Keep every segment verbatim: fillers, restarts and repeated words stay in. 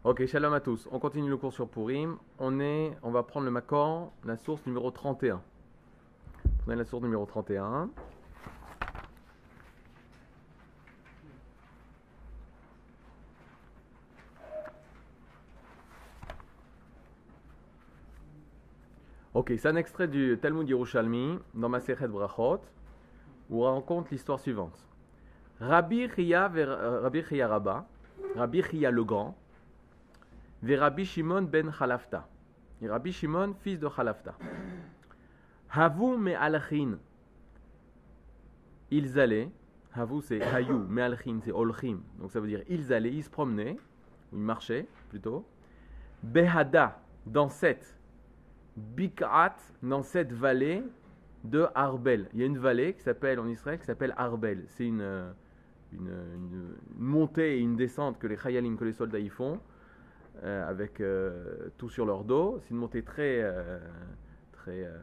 Ok, shalom à tous. On continue le cours sur Purim. On, est, on va prendre le Makor, la source numéro trente et un. Prenez la source numéro trente et un. Ok, c'est un extrait du Talmud Yerushalmi dans Masechet Brachot où on raconte l'histoire suivante. Rabbi Chia, Rabbi Chia Rabba, Rabbi Chia le Grand, et Rabbi Shimon ben Chalafta. Et Rabbi Shimon, fils de Chalafta. Havu me'alchin. Ils allaient. Havu c'est hayu, me'alchin c'est olchim. Donc ça veut dire ils allaient, ils se promenaient, ou ils marchaient plutôt. Behada, dans cette Bik'at, dans cette vallée de Arbel. Il y a une vallée qui s'appelle en Israël qui s'appelle Arbel. C'est une, une, une, une montée et une descente que les chayalim, que les soldats y font. Euh, avec euh, tout sur leur dos. C'est une montée très, euh, très euh,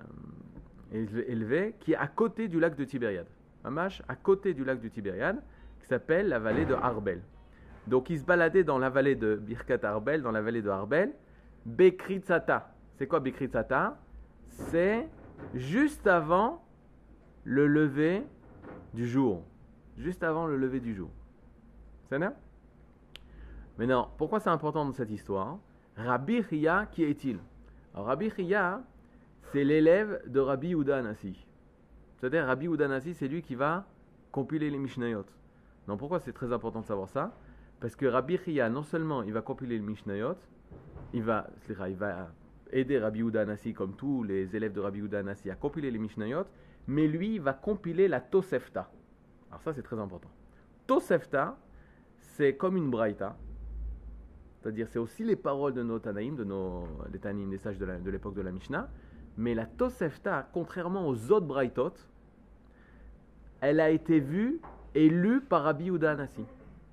élevée qui est à côté du lac de Tibériade. Mamash, à côté du lac de Tibériade, qui s'appelle la vallée de Arbel. Donc ils se baladaient dans la vallée de Birkat Arbel, dans la vallée de Arbel. Bekritzata. C'est quoi Bekritzata? C'est juste avant le lever du jour. Juste avant le lever du jour. C'est ça? Maintenant, pourquoi c'est important dans cette histoire? Rabbi Chia, qui est-il? Alors, Rabbi Chia, c'est l'élève de Rabbi Yehuda Hanassi. C'est-à-dire, Rabbi Yehuda Hanassi, c'est lui qui va compiler les Mishnayot. Donc, pourquoi c'est très important de savoir ça? Parce que Rabbi Chia, non seulement il va compiler les Mishnayot, il va, il va aider Rabbi Yehuda Hanassi, comme tous les élèves de Rabbi Yehuda Hanassi, à compiler les Mishnayot, mais lui, il va compiler la Tosefta. Alors ça, c'est très important. Tosefta, c'est comme une braïta. C'est-à-dire, c'est aussi les paroles de nos Tanaïm, de nos les Tanaïm, des sages de, la, de l'époque de la Mishnah. Mais la Tosefta, contrairement aux autres Braïtot, elle a été vue et lue par Rabbi Yehuda Hanassi.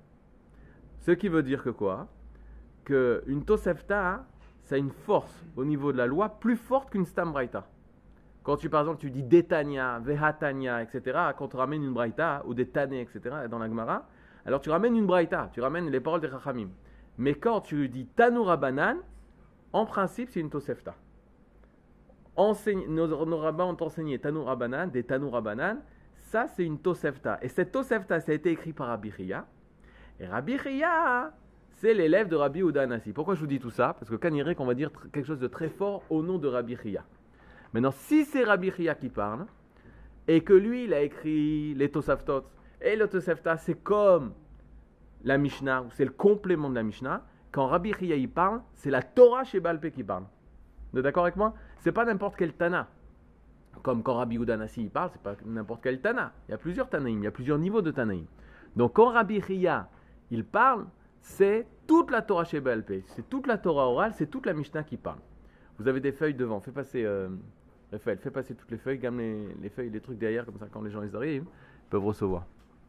Ce qui veut dire que quoi? Qu'une Tosefta, ça a une force au niveau de la loi plus forte qu'une Stam Braïta. Quand tu, par exemple, tu dis Detania, Vehatania, et cetera, quand tu ramènes une Braïta, ou des Tané, et cetera, dans la Gemara, alors tu ramènes une Braïta, tu ramènes les paroles des Chachamim. Mais quand tu dis Tanu Rabbanan, en principe, c'est une Tosefta. Enseigne, nos, nos rabbins ont enseigné Tanu Rabbanan, des Tanu Rabbanan, ça c'est une Tosefta. Et cette Tosefta, ça a été écrit par Rabbi Chia. Et Rabbi Chia, c'est l'élève de Rabbi Yehuda Hanassi. Pourquoi je vous dis tout ça? Parce que Kanirek, on va dire quelque chose de très fort au nom de Rabbi Chia. Maintenant, si c'est Rabbi Chia qui parle, et que lui, il a écrit les Tosaftot, et le Tosefta, c'est comme la Mishnah, c'est le complément de la Mishnah. Quand Rabbi Chia y parle, c'est la Torah chez Baal Peh qui parle. Vous êtes d'accord avec moi? C'est pas n'importe quel Tana. Comme quand Rabbi Yehuda Hanassi y parle, c'est pas n'importe quel Tana. Il y a plusieurs Tanaïm, il y a plusieurs niveaux de Tanaïm. Donc quand Rabbi Chia il parle, c'est toute la Torah chez Baal Peh. C'est toute la Torah orale, c'est toute la Mishnah qui parle. Vous avez des feuilles devant. Fais passer, euh, Raphaël, fais passer toutes les feuilles, gamme les, les feuilles, les trucs derrière, comme ça quand les gens ils arrivent, ils peuvent recevoir.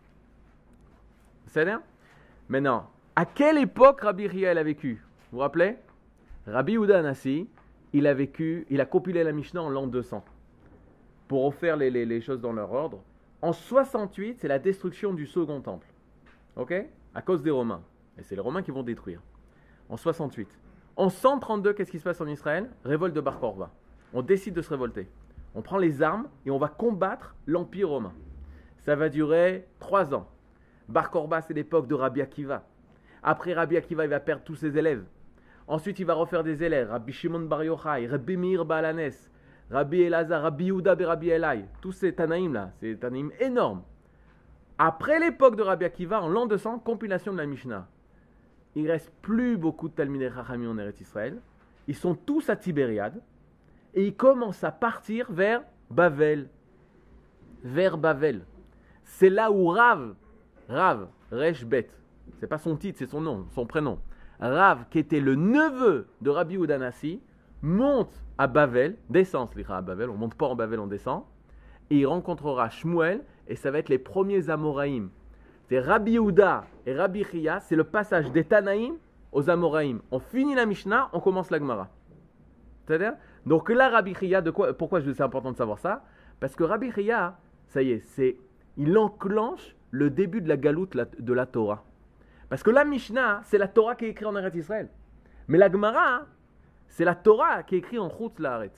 C'est bien? Maintenant, à quelle époque Rabbi Chia a vécu? Vous vous rappelez? Rabbi Yehuda Hanassi, il a vécu, il a compilé la Mishnah en l'an deux cents pour refaire les, les, les choses dans leur ordre. En soixante-huit, c'est la destruction du second temple. Ok? À cause des Romains. Et c'est les Romains qui vont détruire. En soixante-huit. En cent trente-deux, qu'est-ce qui se passe en Israël? Révolte de Bar Korba. On décide de se révolter. On prend les armes et on va combattre l'Empire romain. Ça va durer trois ans. Bar Korba, c'est l'époque de Rabbi Akiva. Après Rabbi Akiva, il va perdre tous ses élèves. Ensuite, il va refaire des élèves. Rabbi Shimon Bar Yochai, Rabbi Meir Baalanes, Rabbi Elazar, Rabbi Yehuda et Rabbi Elai. Tous ces Tanaïm là, c'est des Tanaïm énormes. Après l'époque de Rabbi Akiva, en l'an deux cents, compilation de la Mishnah. Il ne reste plus beaucoup de Talmidei Chachamim en Eretz Israël. Ils sont tous à Tibériade. Et ils commencent à partir vers Bavel. Vers Bavel. C'est là où Rav, Rav, Resh Bet, c'est pas son titre, c'est son nom, son prénom. Rav, qui était le neveu de Rabbi Yehuda Hanassi, monte à Bavel, descend à Bavel, on ne monte pas en Bavel, on descend, et il rencontrera Shmuel, et ça va être les premiers Amoraïm. C'est Rabbi Yehuda et Rabbi Chia, c'est le passage des Tanaïm aux Amoraïm. On finit la Mishnah, on commence la Gemara. C'est-à-dire, donc là, Rabbi Chia, de quoi, pourquoi c'est important de savoir ça? Parce que Rabbi Chia, ça y est, c'est, il enclenche le début de la galoute de la Torah. Parce que la Mishnah, c'est la Torah qui est écrite en Eretz Israël. Mais la Gemara, c'est la Torah qui est écrite en Chutz Laaretz.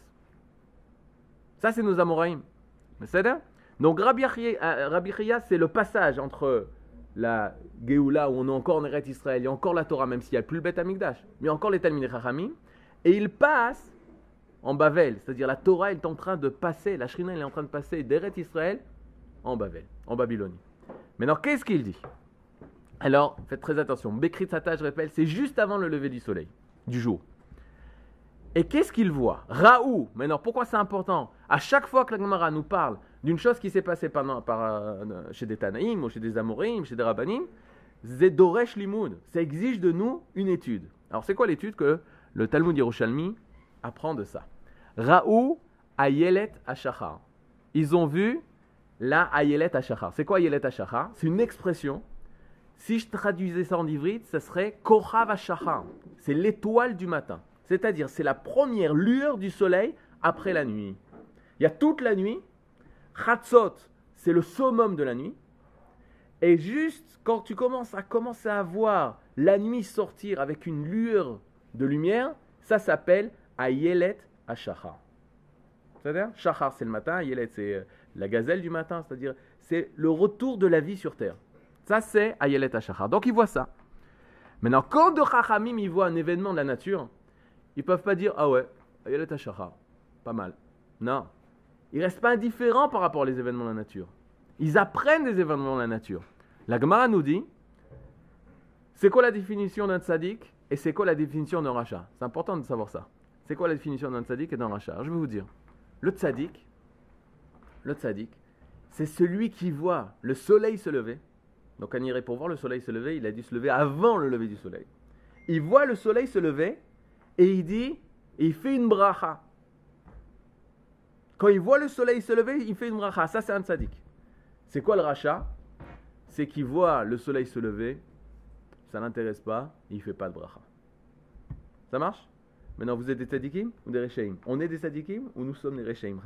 Ça, c'est nos Amoraïm. C'est ça? Donc, Rabbi Chia, c'est le passage entre la Géoula, où on est encore en Eretz Israël, il y a encore la Torah, même s'il n'y a plus le Beth Amikdash, mais il y a encore les Talmidei Chachamim, et il passe en Bavel, c'est-à-dire la Torah est en train de passer, la Shrina elle est en train de passer d'Eretz Israël en Bavel, en Babylonie. Maintenant, qu'est-ce qu'il dit? Alors, faites très attention, Bekrit Sata, je répète, c'est juste avant le lever du soleil, du jour. Et qu'est-ce qu'il voit? Raoult, maintenant, pourquoi c'est important? À chaque fois que la Gemara nous parle d'une chose qui s'est passée par, par, euh, chez des Tanaïm, ou chez des Amorim, chez des Rabbanim, Zedoresh Limoud, ça exige de nous une étude. Alors, c'est quoi l'étude que le Talmud Yerushalmi apprend de ça? Raoult Ayelet Hashachar. Ils ont vu la Ayelet Hashachar. C'est quoi Ayelet Hashachar? C'est une expression. Si je traduisais ça en ivrite, ça serait Kochav Hashachar. C'est l'étoile du matin. C'est-à-dire, c'est la première lueur du soleil après la nuit. Il y a toute la nuit. Chatzot, c'est le summum de la nuit. Et juste quand tu commences à commencer à voir la nuit sortir avec une lueur de lumière, ça s'appelle Ayelet Hashachar. C'est-à-dire, Shachar, c'est le matin, Ayelet, c'est la gazelle du matin, c'est-à-dire, c'est le retour de la vie sur terre. Ça, c'est Ayelet Hashachar. Donc, ils voient ça. Maintenant, quand de Chachamim, ils voient un événement de la nature, ils ne peuvent pas dire, ah ouais, Ayelet Hashachar, pas mal. Non. Ils ne restent pas indifférents par rapport aux événements de la nature. Ils apprennent des événements de la nature. La Gemara nous dit, c'est quoi la définition d'un tzaddik et c'est quoi la définition d'un rachat? C'est important de savoir ça. C'est quoi la définition d'un tzaddik et d'un rachat? Je vais vous dire. Le tzaddik, le tzaddik, c'est celui qui voit le soleil se lever. Donc, quand il irait pour voir le soleil se lever, il a dû se lever avant le lever du soleil. Il voit le soleil se lever et il dit, et il fait une bracha. Quand il voit le soleil se lever, il fait une bracha. Ça, c'est un tzaddik. C'est quoi le rachat? C'est qu'il voit le soleil se lever, ça ne l'intéresse pas, et il ne fait pas de bracha. Ça marche? Maintenant, vous êtes des tzaddikim ou des rechaim? On est des tzaddikim ou nous sommes des rechaim?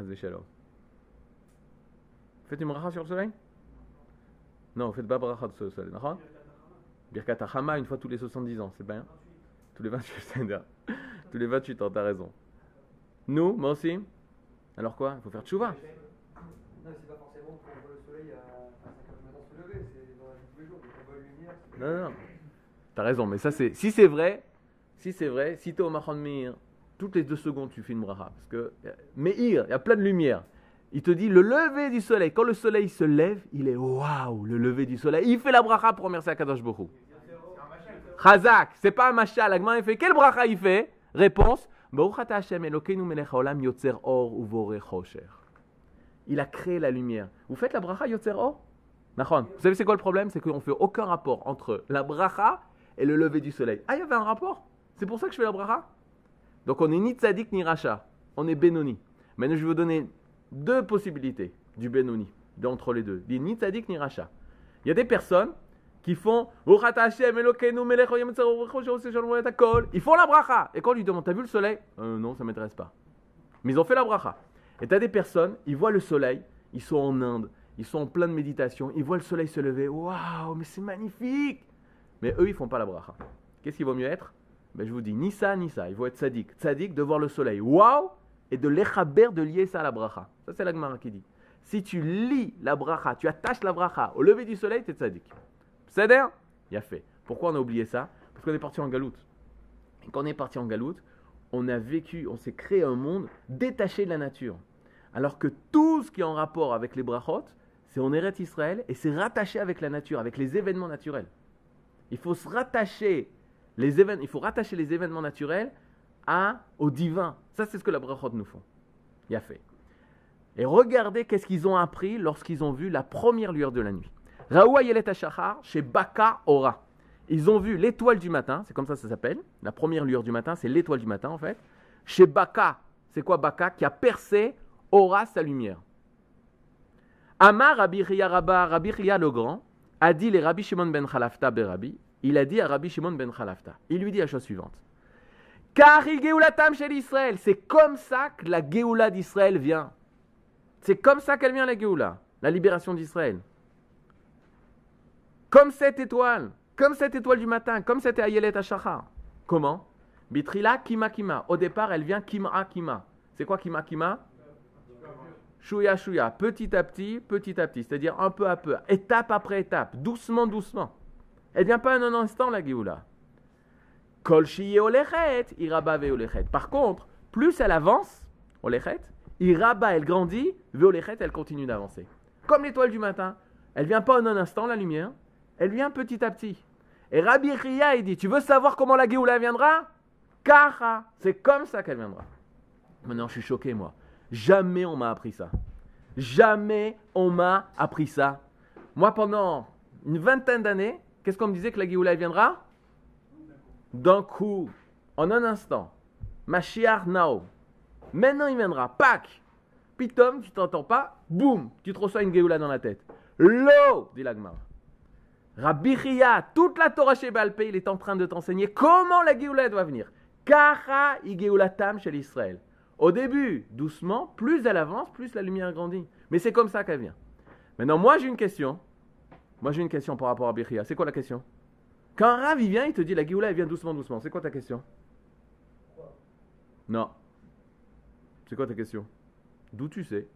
Faites une bracha sur le soleil? Non, faites pas bracha sur le soleil. Birkat Hachama, une fois tous les soixante-dix ans, c'est bien? Tous les vingt-huit, c'est-à-dire. Tous les vingt-huit ans, t'as raison. Nous, moi aussi. Alors quoi? Il faut faire tchouva. Non, c'est pas forcément qu'on voit le soleil à cinq heures du matin se lever, c'est dans la vie de tous les jours, on voit la lumière. Non, non, non. T'as raison, mais ça c'est. Si c'est vrai, si c'est vrai, si t'es au Machon Meir, toutes les deux secondes tu fais une bracha. Parce que Meir, il y a plein de lumière. Il te dit le lever du soleil. Quand le soleil se lève, il est waouh, le lever du soleil. Il fait la bracha pour remercier Akadosh Baruch Hu. Chazak, c'est pas un machal. La Gemara il fait quelle bracha il fait? Réponse. Il a créé la lumière. Vous faites la bracha Yotzer Or? Vous savez c'est quoi le problème? C'est qu'on ne fait aucun rapport entre la bracha et le lever du soleil. Ah, il y avait un rapport? C'est pour ça que je fais la bracha? Donc on est ni tzaddik ni racha. On est Benoni. Maintenant je vais vous donner deux possibilités du Benoni, d'entre les deux. Ni tzaddik ni racha. Il y a des personnes qui font ils font la bracha. Et quand on lui demande, t'as vu le soleil? euh, Non, ça ne m'intéresse pas. Mais ils ont fait la bracha. Et tu as des personnes, ils voient le soleil, ils sont en Inde, ils sont en pleine méditation, ils voient le soleil se lever. Waouh, mais c'est magnifique! Mais eux, ils ne font pas la bracha. Qu'est-ce qu'il vaut mieux être? Ben, je vous dis, ni ça, ni ça. Il faut être tzaddik. Tzaddik de voir le soleil. Waouh! Et de l'échaber, de lier ça à la bracha. Ça, c'est la Gemara qui dit. Si tu lis la bracha, tu attaches la bracha au lever du soleil, tu es tzaddik. C'est-à-dire, il a fait. Pourquoi on a oublié ça? Parce qu'on est parti en galoute. Et quand on est parti en galoute, on a vécu, on s'est créé un monde détaché de la nature. Alors que tout ce qui est en rapport avec les brachot, c'est en Eretz Israël et c'est rattaché avec la nature, avec les événements naturels. Il faut se rattacher les événements, il faut rattacher les événements naturels à, au divin. Ça, c'est ce que les brachot nous font. Il a fait. Et regardez qu'est-ce qu'ils ont appris lorsqu'ils ont vu la première lueur de la nuit. Raoua Yelet Hashachar chez Baka Ora. Ils ont vu l'étoile du matin, c'est comme ça que ça s'appelle. La première lueur du matin, c'est l'étoile du matin en fait. Chez Baka, c'est quoi Baka? Qui a percé Ora sa lumière. Amar Rabbi Chia Rabba, Rabbi Chia le grand, a dit les Rabbi Shimon ben Chalafta Berabi, il a dit à Rabbi Shimon ben Chalafta, il lui dit la chose suivante. Car il Geoulatam chez l'Israël, c'est comme ça que la Géoula d'Israël vient. C'est comme ça qu'elle vient la Géoula, la libération d'Israël. Comme cette étoile, comme cette étoile du matin, comme cette Ayelet Hashachar. Comment? Bitrila kima kima. Au départ, elle vient kima kima. C'est quoi kima kima? Chouya chouya. Petit à petit, petit à petit. C'est-à-dire un peu à peu. Étape après étape. Doucement, doucement. Elle vient pas en un instant, la Géoula. Kol shiye olechet, iraba ve olechet. Par contre, plus elle avance, olechet, iraba, elle grandit, ve olechet, elle continue d'avancer. Comme l'étoile du matin. Elle vient pas en un instant, la lumière. Elle vient petit à petit. Et Rabbi Chia, il dit, tu veux savoir comment la Géoula viendra? Kacha. C'est comme ça qu'elle viendra. Maintenant, je suis choqué, moi. Jamais on m'a appris ça. Jamais on m'a appris ça. Moi, pendant une vingtaine d'années, qu'est-ce qu'on me disait que la Géoula viendra? D'un coup, en un instant. Mashiach Nao. Maintenant, il viendra. Pac. Pitom, tu t'entends pas. Boum. Tu te reçois une Géoula dans la tête. Lo, dit la Gemara. Rabbi Chia, toute la Torah chez Baal Pé, il est en train de t'enseigner comment la Géoula doit venir. Kacha i Géoulatam chez l'Israël. Au début, doucement, plus elle avance, plus la lumière grandit. Mais c'est comme ça qu'elle vient. Maintenant, moi j'ai une question. Moi j'ai une question par rapport à Rabbi Chia. C'est quoi la question? Quand un Rav il vient, il te dit la Géoula elle vient doucement, doucement. C'est quoi ta question? Non. C'est quoi ta question? D'où tu sais?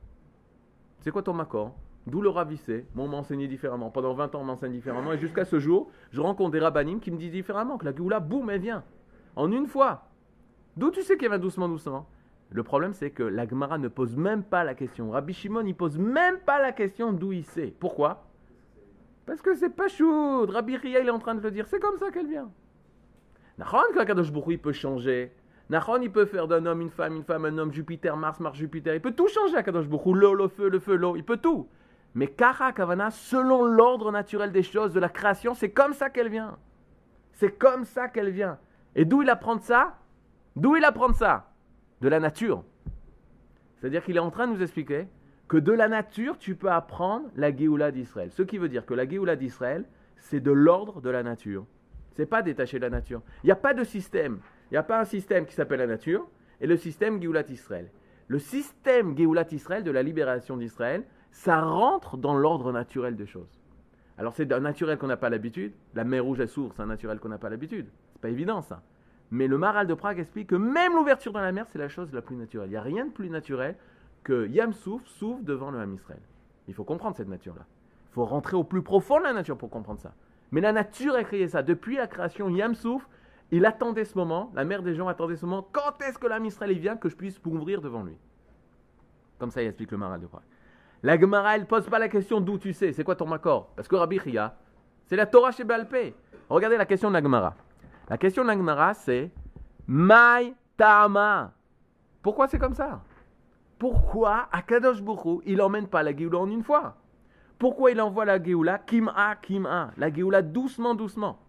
C'est quoi ton makor? D'où le Rav il sait? Moi on m'a enseigné différemment. Pendant vingt ans on m'enseigne différemment. Et jusqu'à ce jour, je rencontre des rabbanim qui me disent différemment que la Géoula, boum, elle vient. En une fois. D'où tu sais qu'elle va doucement, doucement? Le problème, c'est que la Gemara ne pose même pas la question. Rabbi Shimon, il pose même pas la question d'où il sait. Pourquoi? Parce que c'est pas chou. Rabbi Chia, il est en train de le dire. C'est comme ça qu'elle vient. Nachon, que Kadosh Baruch Hu, il peut changer. Nachon, il peut faire d'un homme une femme, une femme un homme, Jupiter, Mars, Mars, Jupiter. Il peut tout changer à Kadosh Baruch Hu. L'eau, le feu, le feu, l'eau. Il peut tout. Mais Kara Kavana, selon l'ordre naturel des choses, de la création, c'est comme ça qu'elle vient. C'est comme ça qu'elle vient. Et d'où il apprend ça? D'où il apprend ça? De la nature. C'est-à-dire qu'il est en train de nous expliquer que de la nature, tu peux apprendre la Géoula d'Israël. Ce qui veut dire que la Géoula d'Israël, c'est de l'ordre de la nature. Ce n'est pas détaché de la nature. Il n'y a pas de système. Il n'y a pas un système qui s'appelle la nature et le système Géoulat Israël. Le système Géoulat Israël, de la libération d'Israël, ça rentre dans l'ordre naturel des choses. Alors c'est un naturel qu'on n'a pas l'habitude. La mer Rouge, elle s'ouvre, c'est un naturel qu'on n'a pas l'habitude. C'est pas évident ça. Mais le Maharal de Prague explique que même l'ouverture dans la mer, c'est la chose la plus naturelle. Il n'y a rien de plus naturel que Yam Souf s'ouvre devant le Ham Israël. Il faut comprendre cette nature-là. Il faut rentrer au plus profond de la nature pour comprendre ça. Mais la nature a créé ça. Depuis la création, Yam Souf, il attendait ce moment, la mère des gens attendait ce moment. Quand est-ce que l'Ham Israël vient que je puisse m'ouvrir devant lui? Comme ça, il explique le Maharal de Prague. La Gemara, elle ne pose pas la question d'où tu sais, c'est quoi ton makor? Parce que Rabbi Chia, c'est la Torah chez Baal Pé. Regardez la question de la Gemara. La question de la Gemara, c'est Mai Tama. Pourquoi c'est comme ça? Pourquoi Akadosh Baruch Hu, il n'emmène pas la Géoula en une fois? Pourquoi il envoie la Géoula Kim'a, Kim'a, la Géoula doucement, doucement?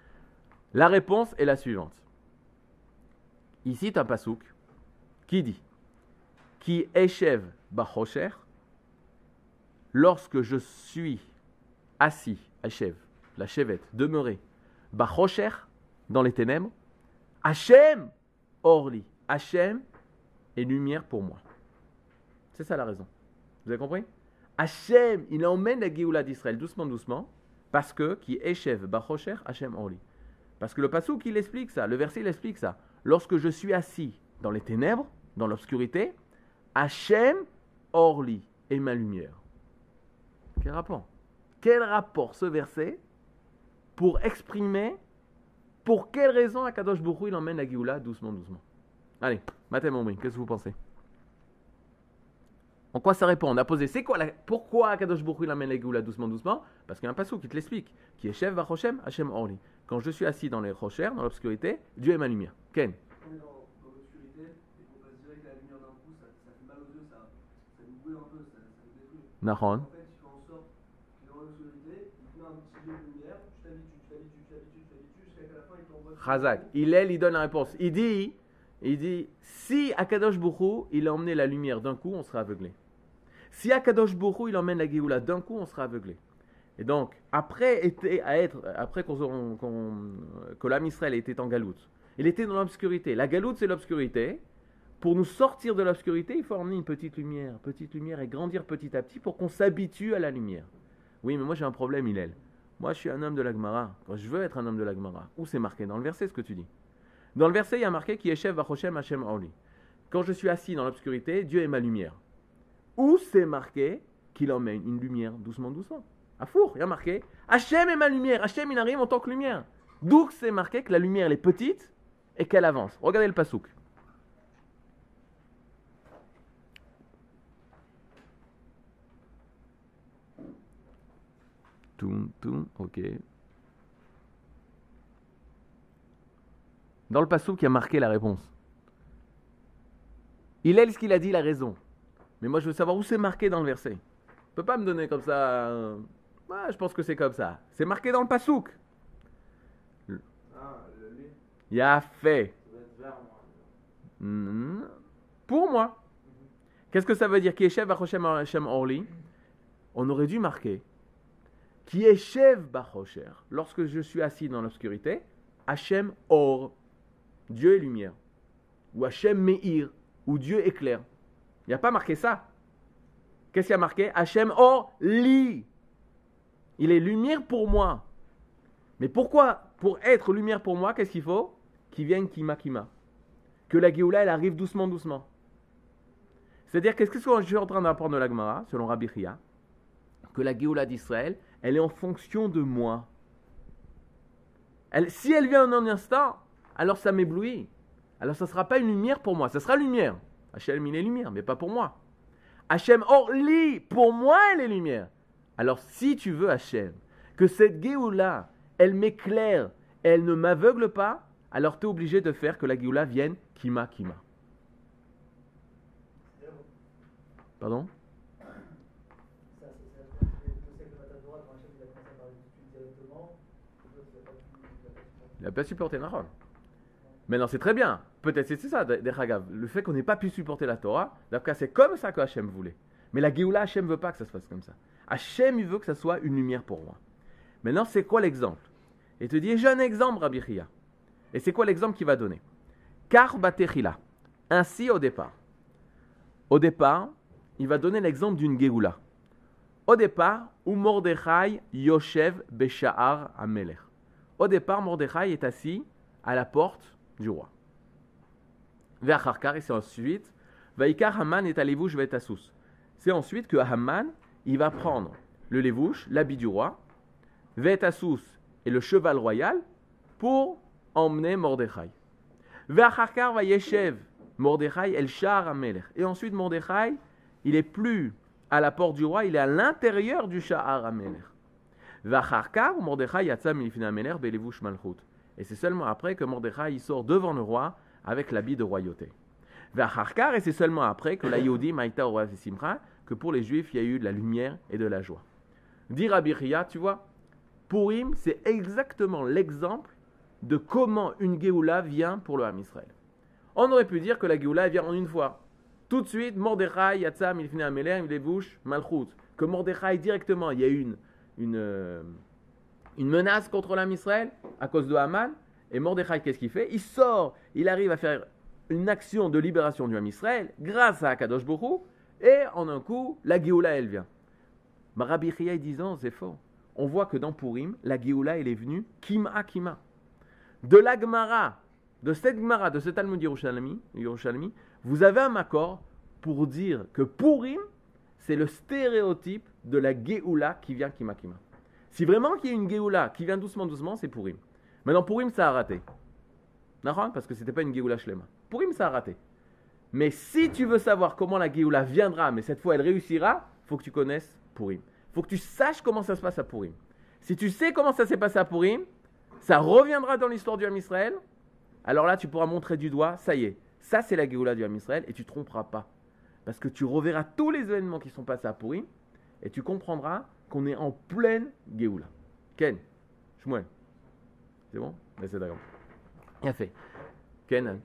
La réponse est la suivante. Ici, tu as un pasouk qui dit Ki Eshev Bachosher, lorsque je suis assis, Eshev, la chevette, demeuré, Bachosher, dans les ténèbres, Hachem, Orli, Hachem est lumière pour moi. C'est ça la raison. Vous avez compris? Hachem, il emmène la Géoula d'Israël doucement, doucement, parce que, qui Eshev Bachosher, Hachem Orli. Parce que le passouk, il explique ça, le verset, il explique ça. Lorsque je suis assis dans les ténèbres, dans l'obscurité, Hachem Orli est ma lumière. Quel rapport? Quel rapport ce verset pour exprimer pour quelle raison Akadosh Baruch Hu il emmène la Géoula doucement, doucement? Allez, Matem Omri, qu'est-ce que vous pensez? En quoi ça répond? On a posé, c'est quoi la... pourquoi Akadosh Baruch Hu il emmène la Géoula doucement, doucement? Parce qu'il y a un passouk qui te l'explique, qui est Shev Vachoshem, Hachem Orli. Quand je suis assis dans les rochers, dans l'obscurité, Dieu est ma lumière. Ken? On est dans, dans l'obscurité, et qu'on passe direct à la lumière d'un coup, ça, ça fait mal aux yeux, ça, ça nous brûle un peu, ça, ça nous détruit. Nahon. En fait, tu fais en sorte que dans l'obscurité, il te met un petit jet de lumière, tu t'habitues, tu t'habitues, tu t'habitues, tu t'habitues, jusqu'à ce qu'à la fin, il t'envoie... Chazak. Il est, il donne la réponse. Il dit, il dit, si Akadosh Baruch Hu, il a emmené la lumière d'un coup, on sera aveuglé. Si Akadosh Baruch Hu, il emmène la Géoula d'un coup, on sera aveuglé. Et donc, après, était à être, après qu'on, qu'on, que l'âme Israël était en galoute, il était dans l'obscurité. La galoute, c'est l'obscurité. Pour nous sortir de l'obscurité, il faut emmener une petite lumière, petite lumière et grandir petit à petit pour qu'on s'habitue à la lumière. Oui, mais moi j'ai un problème, Hillel. Moi je suis un homme de la Gemara. Quand je veux être un homme de la Gemara, où c'est marqué dans le verset ce que tu dis? Dans le verset, il y a marqué qui est chef Vachoshem Hashem Orli. Quand je suis assis dans l'obscurité, Dieu est ma lumière. Où c'est marqué qu'il emmène une lumière doucement, doucement? À four, il y a marqué Hashem est ma lumière. Hashem, il arrive en tant que lumière. D'où c'est marqué que la lumière elle est petite et qu'elle avance. Regardez le pasouk. Toum, toum, ok. Dans le pasouk, il y a marqué la réponse. Il est ce qu'il a dit, il a raison. Mais moi, je veux savoir où c'est marqué dans le verset. On ne peut pas me donner comme ça. Euh... Ouais, je pense que c'est comme ça. C'est marqué dans le pasouk. Ah, le lait. Il y a fait. Ça doit être vert, moi. Mm. Pour moi. Mm-hmm. Qu'est-ce que ça veut dire? Qui est chef Bachoshem Hashem Orli? On aurait dû marquer. Qui est chef Bachosher? Lorsque je suis assis dans l'obscurité, Hashem Or. Dieu est lumière. Ou Hashem Meir. Ou Dieu éclaire. Il n'y a pas marqué ça. Qu'est-ce qu'il y a marqué? Hashem Or Li. Il est lumière pour moi. Mais pourquoi? Pour être lumière pour moi, qu'est-ce qu'il faut? Qu'il vienne Kima Kima. Que la Géoula, elle arrive doucement, doucement. C'est-à-dire, qu'est-ce que je suis en train d'apprendre de la Gemara, selon Rabbi Chia? Que la Géoula d'Israël, elle est en fonction de moi. Elle, si elle vient en un instant, alors ça m'éblouit. Alors ça ne sera pas une lumière pour moi, ça sera lumière. Hachem, il est lumière, mais pas pour moi. Hachem, or, li, pour moi, elle est lumière. Alors si tu veux, Hachem, que cette Géoula, elle m'éclaire, elle ne m'aveugle pas, alors tu es obligé de faire que la Géoula vienne Kima Kima. Pardon? Il n'a pas supporté Nahon. Maintenant, c'est très bien. Peut-être c'est ça, Derhagav. Le fait qu'on n'ait pas pu supporter la Torah, d'après c'est comme ça que Hachem voulait. Mais la Géoula, Hachem ne veut pas que ça se fasse comme ça. Hachem, il veut que ça soit une lumière pour moi. Maintenant, c'est quoi l'exemple? Il te dit, j'ai un exemple, Rabbi Chia. Et c'est quoi l'exemple qu'il va donner? Kar batechila. Ainsi au départ. Au départ, il va donner l'exemple d'une Géoula. Au départ, où Mordechai Yoshev Besha'ar Amelech. Au départ, Mordechai est assis à la porte du roi. Ve'acharkar, et c'est ensuite, Vaikar Haman et Alevouche Ve'tassus. C'est ensuite que Haman, il va prendre le levouche, l'habit du roi, Ve'tassus et le cheval royal pour emmener Mordechai. Ve'acharkar Va'yeshev Mordechai El Sha'ar Amelech. Et ensuite, Mordechai, il est plus à la porte du roi, il est à l'intérieur du Sha'ar Amelech. Ve'acharkar Mordechai Yatsa Milifnei Amelech Be'levouche Malchut. Et c'est seulement après que Mordechai il sort devant le roi avec l'habit de royauté. Ve'acharkar, et c'est seulement après que la Yehudi Maïta Ora Simcha, que pour les Juifs, il y a eu de la lumière et de la joie. Dit Rabbi Chia, tu vois, Purim, c'est exactement l'exemple de comment une Géoula vient pour le Ham Israël. On aurait pu dire que la Géoula vient en une fois. Tout de suite, Mordechai, Yatsa, Milifnei Amelech, Levouche, Malchut. Que Mordechai, directement, il y a eu une, une, euh, une menace contre l'Am Israël à cause de Haman. Et Mordechai, qu'est-ce qu'il fait? Il sort, il arrive à faire une action de libération du Ham Israël grâce à Akadosh Borou. Et en un coup, la Géoula, elle vient. Rabbi Chia disant, c'est faux. On voit que dans Purim, la Géoula, elle est venue Kima Kima. De la Gemara, de cette Gemara, de ce Talmud Yerushalmi, Yerushalmi, vous avez un accord pour dire que Purim, c'est le stéréotype de la Géoula qui vient Kima Kima. Si vraiment qu'il y a une Géoula qui vient doucement doucement, c'est Purim. Maintenant, Purim, ça a raté. D'accord? Parce que ce n'était pas une Géoula Shlema. Purim, ça a raté. Mais si tu veux savoir comment la Géoula viendra, mais cette fois elle réussira, il faut que tu connaisses Purim. Il faut que tu saches comment ça se passe à Purim. Si tu sais comment ça s'est passé à Purim, ça reviendra dans l'histoire du Ham Israël. Alors là, tu pourras montrer du doigt, ça y est, ça c'est la Géoula du Ham Israël, et tu ne te tromperas pas. Parce que tu reverras tous les événements qui sont passés à Purim, et tu comprendras qu'on est en pleine Géoula. Ken, Shmuel, c'est bon? Mais c'est d'accord. Bien fait. Ken.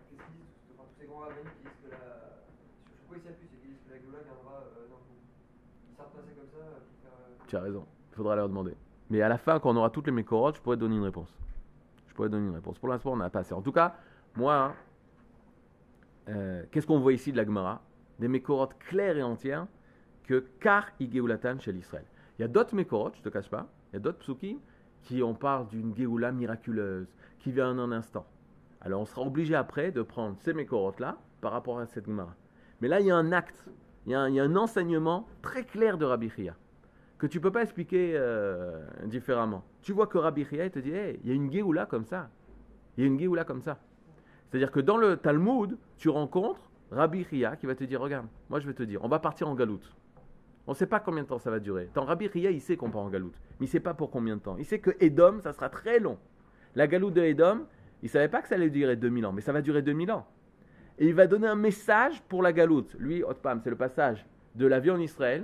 Tu as raison, il faudra leur demander. Mais à la fin, quand on aura toutes les mécorotes, je pourrais te donner une réponse. Je pourrais te donner une réponse. Pour l'instant, on n'a pas assez. En tout cas, moi, euh, qu'est-ce qu'on voit ici de la Gemara? Des mécorotes claires et entières que Kar Igeulatan chez l'Israël. Il y a d'autres mécorotes, je ne te cache pas, il y a d'autres psukim qui on parle d'une Géoula miraculeuse, qui vient en un instant. Alors on sera obligé après de prendre ces mécorotes-là par rapport à cette Gemara. Mais là, il y a un acte, il y a un, il y a un enseignement très clair de Rabbi Chia que tu ne peux pas expliquer euh, différemment. Tu vois que Rabbi Chia, il te dit, hey, il y a une Géoula comme ça. Il y a une Géoula comme ça. C'est-à-dire que dans le Talmud, tu rencontres Rabbi Chia qui va te dire, regarde, moi je vais te dire, on va partir en galoute. On ne sait pas combien de temps ça va durer. Tant Rabbi Chia, il sait qu'on part en galoute. Mais il ne sait pas pour combien de temps. Il sait que Édom, ça sera très long. La galoute de Édom, il ne savait pas que ça allait durer deux mille ans, mais ça va durer deux mille ans. Et il va donner un message pour la galoute. Lui, Otpam, c'est le passage de la vie en Israël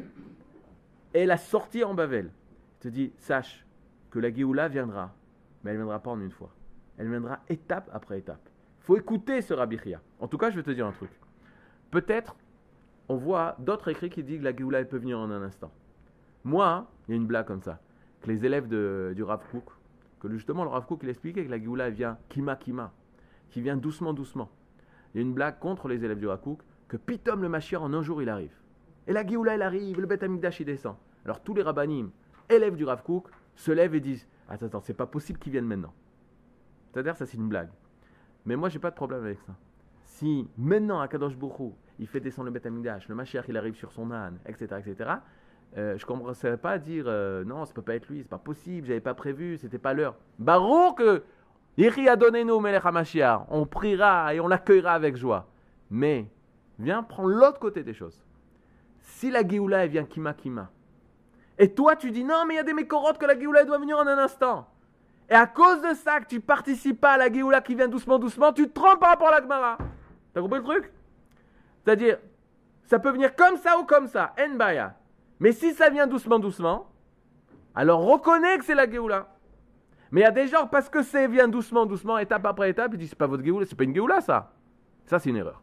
et la sortie en Bavel. Il te dit, sache que la Géoula viendra, mais elle ne viendra pas en une fois. Elle viendra étape après étape. Il faut écouter ce Rabbi Chia. En tout cas, je vais te dire un truc. Peut-être, on voit d'autres écrits qui disent que la Géoula, elle peut venir en un instant. Moi, il y a une blague comme ça, que les élèves de, du Rav Kook, que justement le Rav Kook, il expliquait que la Géoula, elle vient kima kima, qui vient doucement doucement. Il y a une blague contre les élèves du Rav Kook, que pitom le Mashiach en un jour il arrive. Et la Géoula, elle arrive, le Beth Amikdash il descend. Alors tous les rabbanim, élèves du Rav Kook, se lèvent et disent, attends, attends, c'est pas possible qu'ils viennent maintenant. C'est-à-dire, ça c'est une blague. Mais moi, j'ai pas de problème avec ça. Si maintenant, à Kadosh Baruch Hu, il fait descendre le Beth Amikdash, le Mashiach il arrive sur son âne, et cetera, et cetera, euh, je ne commencerai pas à dire euh, non, ça peut pas être lui, c'est pas possible, j'avais pas prévu, c'était pas l'heure. Baruch que Yeri a donné nous Melech HaMashiach, on priera et on l'accueillera avec joie. Mais viens prendre l'autre côté des choses. Si la Géoula elle vient kima kima, et toi tu dis non mais il y a des mécorotes que la Géoula elle doit venir en un instant, et à cause de ça que tu participes pas à la Géoula qui vient doucement doucement, tu te trompes par rapport à la Gemara. T'as compris le truc? C'est-à-dire, ça peut venir comme ça ou comme ça, en baya. Mais si ça vient doucement doucement, alors reconnais que c'est la Géoula. Mais il y a des gens, parce que ça vient doucement doucement, étape après étape, ils disent c'est pas votre Géoula, c'est pas une Géoula ça. Ça c'est une erreur.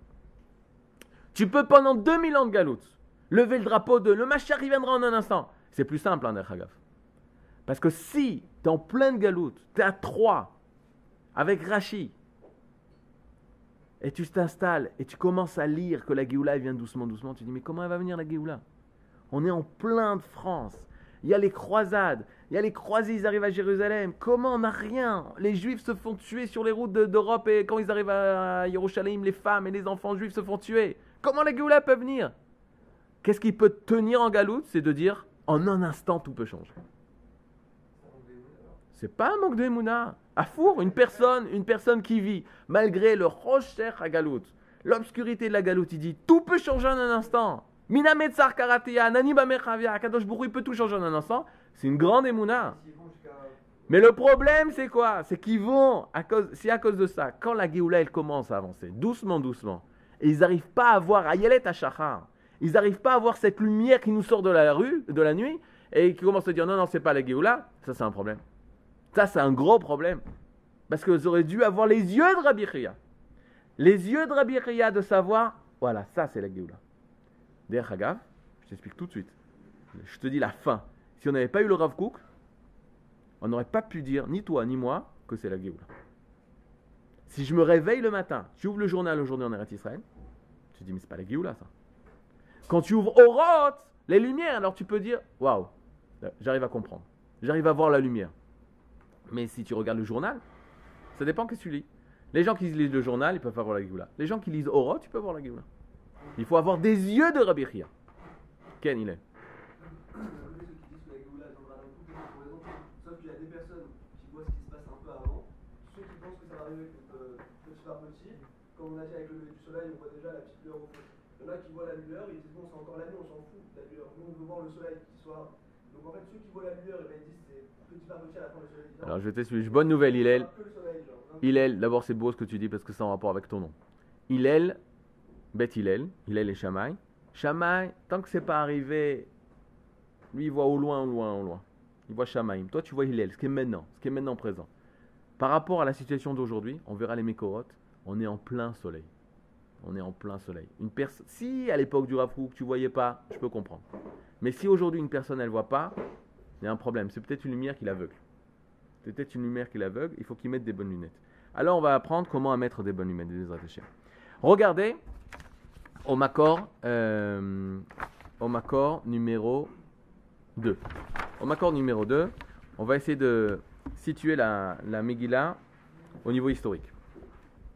Tu peux pendant deux mille ans de galoute lever le drapeau de le Mashiach il viendra en un instant. C'est plus simple, hein, Derchagav. Parce que si tu es en pleine galoute, tu es à trois, avec Rashi, et tu t'installes et tu commences à lire que la Géoula elle vient doucement doucement, tu dis mais comment elle va venir la Géoula? On est en plein de France. Il y a les croisades, il y a les croisés, ils arrivent à Jérusalem. Comment on n'a rien? Les Juifs se font tuer sur les routes de, d'Europe et quand ils arrivent à Yerushalayim, les femmes et les enfants juifs se font tuer. Comment la Géoula peut venir? Qu'est-ce qui peut tenir en galoute? C'est de dire en un instant tout peut changer. C'est pas un manque de Emouna. À four, une personne, une personne qui vit malgré le rocher à galoute, l'obscurité de la galoute, il dit tout peut changer en un instant. Minametzar karatea, naniba mechavia, Kadosh Baruch Hu, il peut tout changer en un instant. C'est une grande Emouna. Mais le problème, c'est quoi? C'est qu'ils vont, à cause, c'est à cause de ça, quand la Géoula, elle commence à avancer, doucement, doucement, et ils n'arrivent pas à voir Ayelet Hashachar, ils n'arrivent pas à voir cette lumière qui nous sort de la rue, de la nuit, et qui commence à dire non, non, c'est pas la Géoula, ça c'est un problème. Ça, c'est un gros problème. Parce qu'ils auraient dû avoir les yeux de Rabbi Chia. Les yeux de Rabbi Chia de savoir, voilà, ça c'est la Géoula. D'ailleurs, Hagav, je t'explique tout de suite. Je te dis la fin. Si on n'avait pas eu le Rav Kook, on n'aurait pas pu dire, ni toi, ni moi, que c'est la Géoula. Si je me réveille le matin, tu ouvres le journal aujourd'hui en Eretz Israël, tu te dis, mais c'est pas la Géoula, ça. Quand tu ouvres Oroth, les lumières, alors tu peux dire, waouh, j'arrive à comprendre. J'arrive à voir la lumière. Mais si tu regardes le journal, ça dépend que tu lis. Les gens qui lisent le journal, ils peuvent avoir la Géoula. Les gens qui lisent Oroth, tu peux avoir la Géoula. Il faut avoir des yeux de Rabbi Chia. Ken, il est. Sauf qu'il y a des personnes qui voient ce qui se passe un peu avant, ceux qui pensent que ça va arriver petit par petit, comme on a dit avec le lever du soleil, on voit déjà la petite lueur au fond. Il y en a qui voient la lueur, ils disent bon c'est encore la nuit, on s'en fout de la lueur. Nous on veut voir le soleil qui soit. Donc en fait ceux qui voient la lueur, ils disent c'est petit par petit à la fin le soleil. Alors je vais t'expliquer. Bonne nouvelle, Hillel. Hillel, d'abord c'est beau ce que tu dis parce que c'est en rapport avec ton nom. Hillel, Beth Hillel, Hillel et Shammai. Shammai, tant que c'est pas arrivé, lui il voit au loin, au loin, au loin. Il voit Shammai. Toi tu vois Hillel, ce qui est maintenant, ce qui est maintenant présent. Par rapport à la situation d'aujourd'hui, on verra les Mekorot, on est en plein soleil. On est en plein soleil. Une pers- si à l'époque du Rav Kook tu voyais pas, je peux comprendre. Mais si aujourd'hui une personne elle voit pas, il y a un problème. C'est peut-être une lumière qui l'aveugle. C'est peut-être une lumière qui l'aveugle. Il faut qu'il mette des bonnes lunettes. Alors on va apprendre comment à mettre des bonnes lunettes. Des réfléchir. Regardez au Makor, euh, au Makor numéro deux. Au Makor numéro deux, on va essayer de situer la, la Megillah au niveau historique.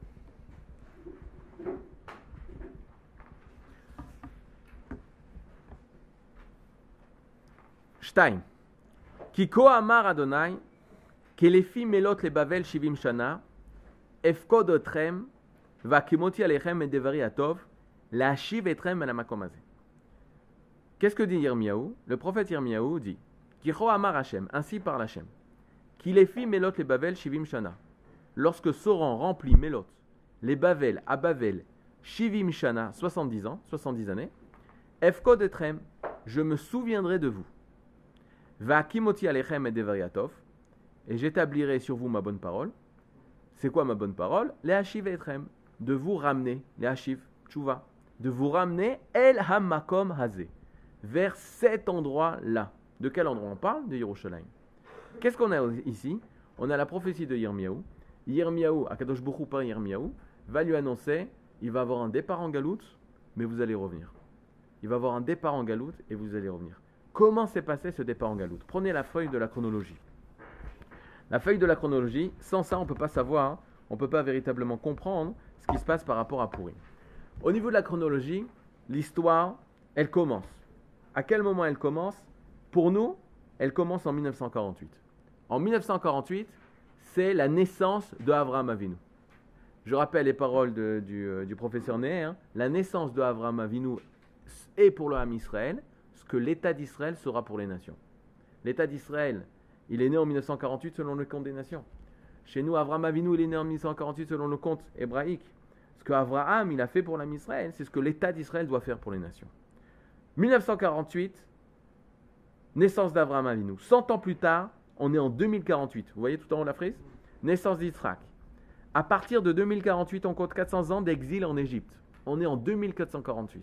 Shtaim. Ki ko amar Adonai, kelefi melot le Bavel shivim shana, efkod otrem, vakimoti alechem et devari atov, laashiv etrem al hamakom hazeh. Qu'est-ce que dit Yirmiyahu? Le prophète Yirmiyahu dit, Ki ko amar Hashem, ainsi parle Hashem, kelefi melot le Bavel shivim shana. Lorsque seront remplis melot, les Bavel à Bavel, shivim shana, soixante-dix ans, soixante-dix années, efkod etrem, je me souviendrai de vous. Vakimoti alechem et devari atov, et j'établirai sur vous ma bonne parole. C'est quoi ma bonne parole? Les hashiv etrem, de vous ramener, les hashiv, tchouva, de vous ramener el hamakom hazeh, vers cet endroit-là. De quel endroit on parle? De Yerushalayim. Qu'est-ce qu'on a ici? On a la prophétie de Yirmiyahu. Yirmiyahu, Akadosh Baruch Hu par Yirmiyahu, va lui annoncer, il va avoir un départ en galoute, mais vous allez revenir. Il va avoir un départ en galoute et vous allez revenir. Comment s'est passé ce départ en galoute? Prenez la feuille de la chronologie. La feuille de la chronologie, sans ça, on ne peut pas savoir, on ne peut pas véritablement comprendre ce qui se passe par rapport à Pourim. Au niveau de la chronologie, l'histoire, elle commence. À quel moment elle commence? Pour nous, elle commence en mille neuf cent quarante-huit. En mille neuf cent quarante-huit, c'est la naissance de Avraham Avinu. Je rappelle les paroles de, du, euh, du professeur Neher. Hein. La naissance de Avraham Avinu est pour le Ham Israël, ce que l'État d'Israël sera pour les nations. L'État d'Israël, il est né en mille neuf cent quarante-huit selon le compte des nations. Chez nous, Avraham Avinu, il est né en mille neuf cent quarante-huit selon le compte hébraïque. Ce que Avraham, il a fait pour l'Am Israël, c'est ce que l'État d'Israël doit faire pour les nations. mille neuf cent quarante-huit, naissance d'Avraham Avinu. cent ans plus tard, on est en deux mille quarante-huit. Vous voyez tout en haut la frise? Naissance d'Israël. À partir de deux mille quarante-huit, on compte quatre cents ans d'exil en Égypte. On est en deux mille quatre cent quarante-huit.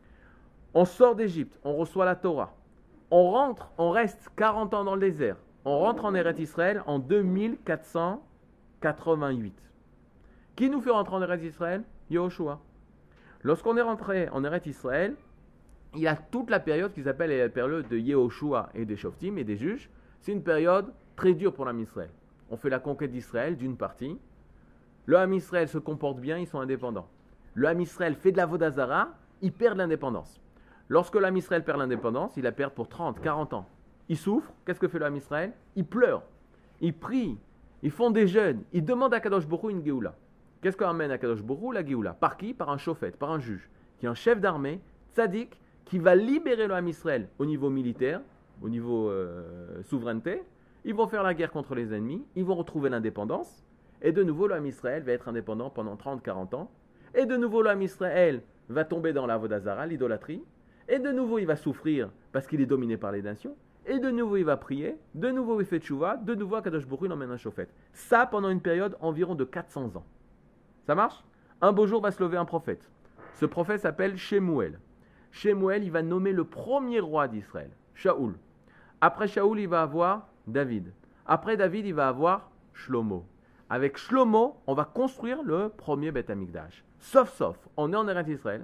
On sort d'Égypte, on reçoit la Torah. On rentre, on reste quarante ans dans le désert. On rentre en Eretz Israël en deux mille quatre cent quatre-vingt-huit. Qui nous fait rentrer en Eretz Israël? Yehoshua. Lorsqu'on est rentré en Eretz Israël, il y a toute la période qui s'appelle la période de Yehoshua et des Shoftim et des juges. C'est une période très dure pour l'Am Israël. On fait la conquête d'Israël d'une partie. Le Ham Israël se comporte bien, ils sont indépendants. Le Ham Israël fait de la Vodazara, ils perdent l'indépendance. Lorsque l'Am Israël perd l'indépendance, il la perd pour trente, quarante ans. Ils souffrent. Qu'est-ce que fait le Ham Israël? Ils pleurent, ils prient, ils font des jeûnes, ils demandent à Kadosh Baruch Hu une Géoula. Qu'est-ce qu'amène à Kadosh Baruch Hu la Géoula? Par qui? Par un chauffette, par un juge, qui est un chef d'armée, tzaddik, qui va libérer le Ham Israël au niveau militaire, au niveau euh, souveraineté. Ils vont faire la guerre contre les ennemis, ils vont retrouver l'indépendance, et de nouveau le Ham Israël va être indépendant pendant trente, quarante ans, et de nouveau le Ham Israël va tomber dans la Vodazara, l'idolâtrie, et de nouveau il va souffrir parce qu'il est dominé par les nations, et de nouveau il va prier, de nouveau il fait tchouva, de nouveau Kadosh Baruch Hu il emmène un chauffette. Ça pendant une période environ de quatre cents ans. Ça marche? Un beau jour va se lever un prophète. Ce prophète s'appelle Shemuel. Shemuel, il va nommer le premier roi d'Israël, Shaoul. Après Shaoul, il va avoir David. Après David, il va avoir Shlomo. Avec Shlomo, on va construire le premier Beth Amikdash. Sauf, sauf, on est en Eretz Israël,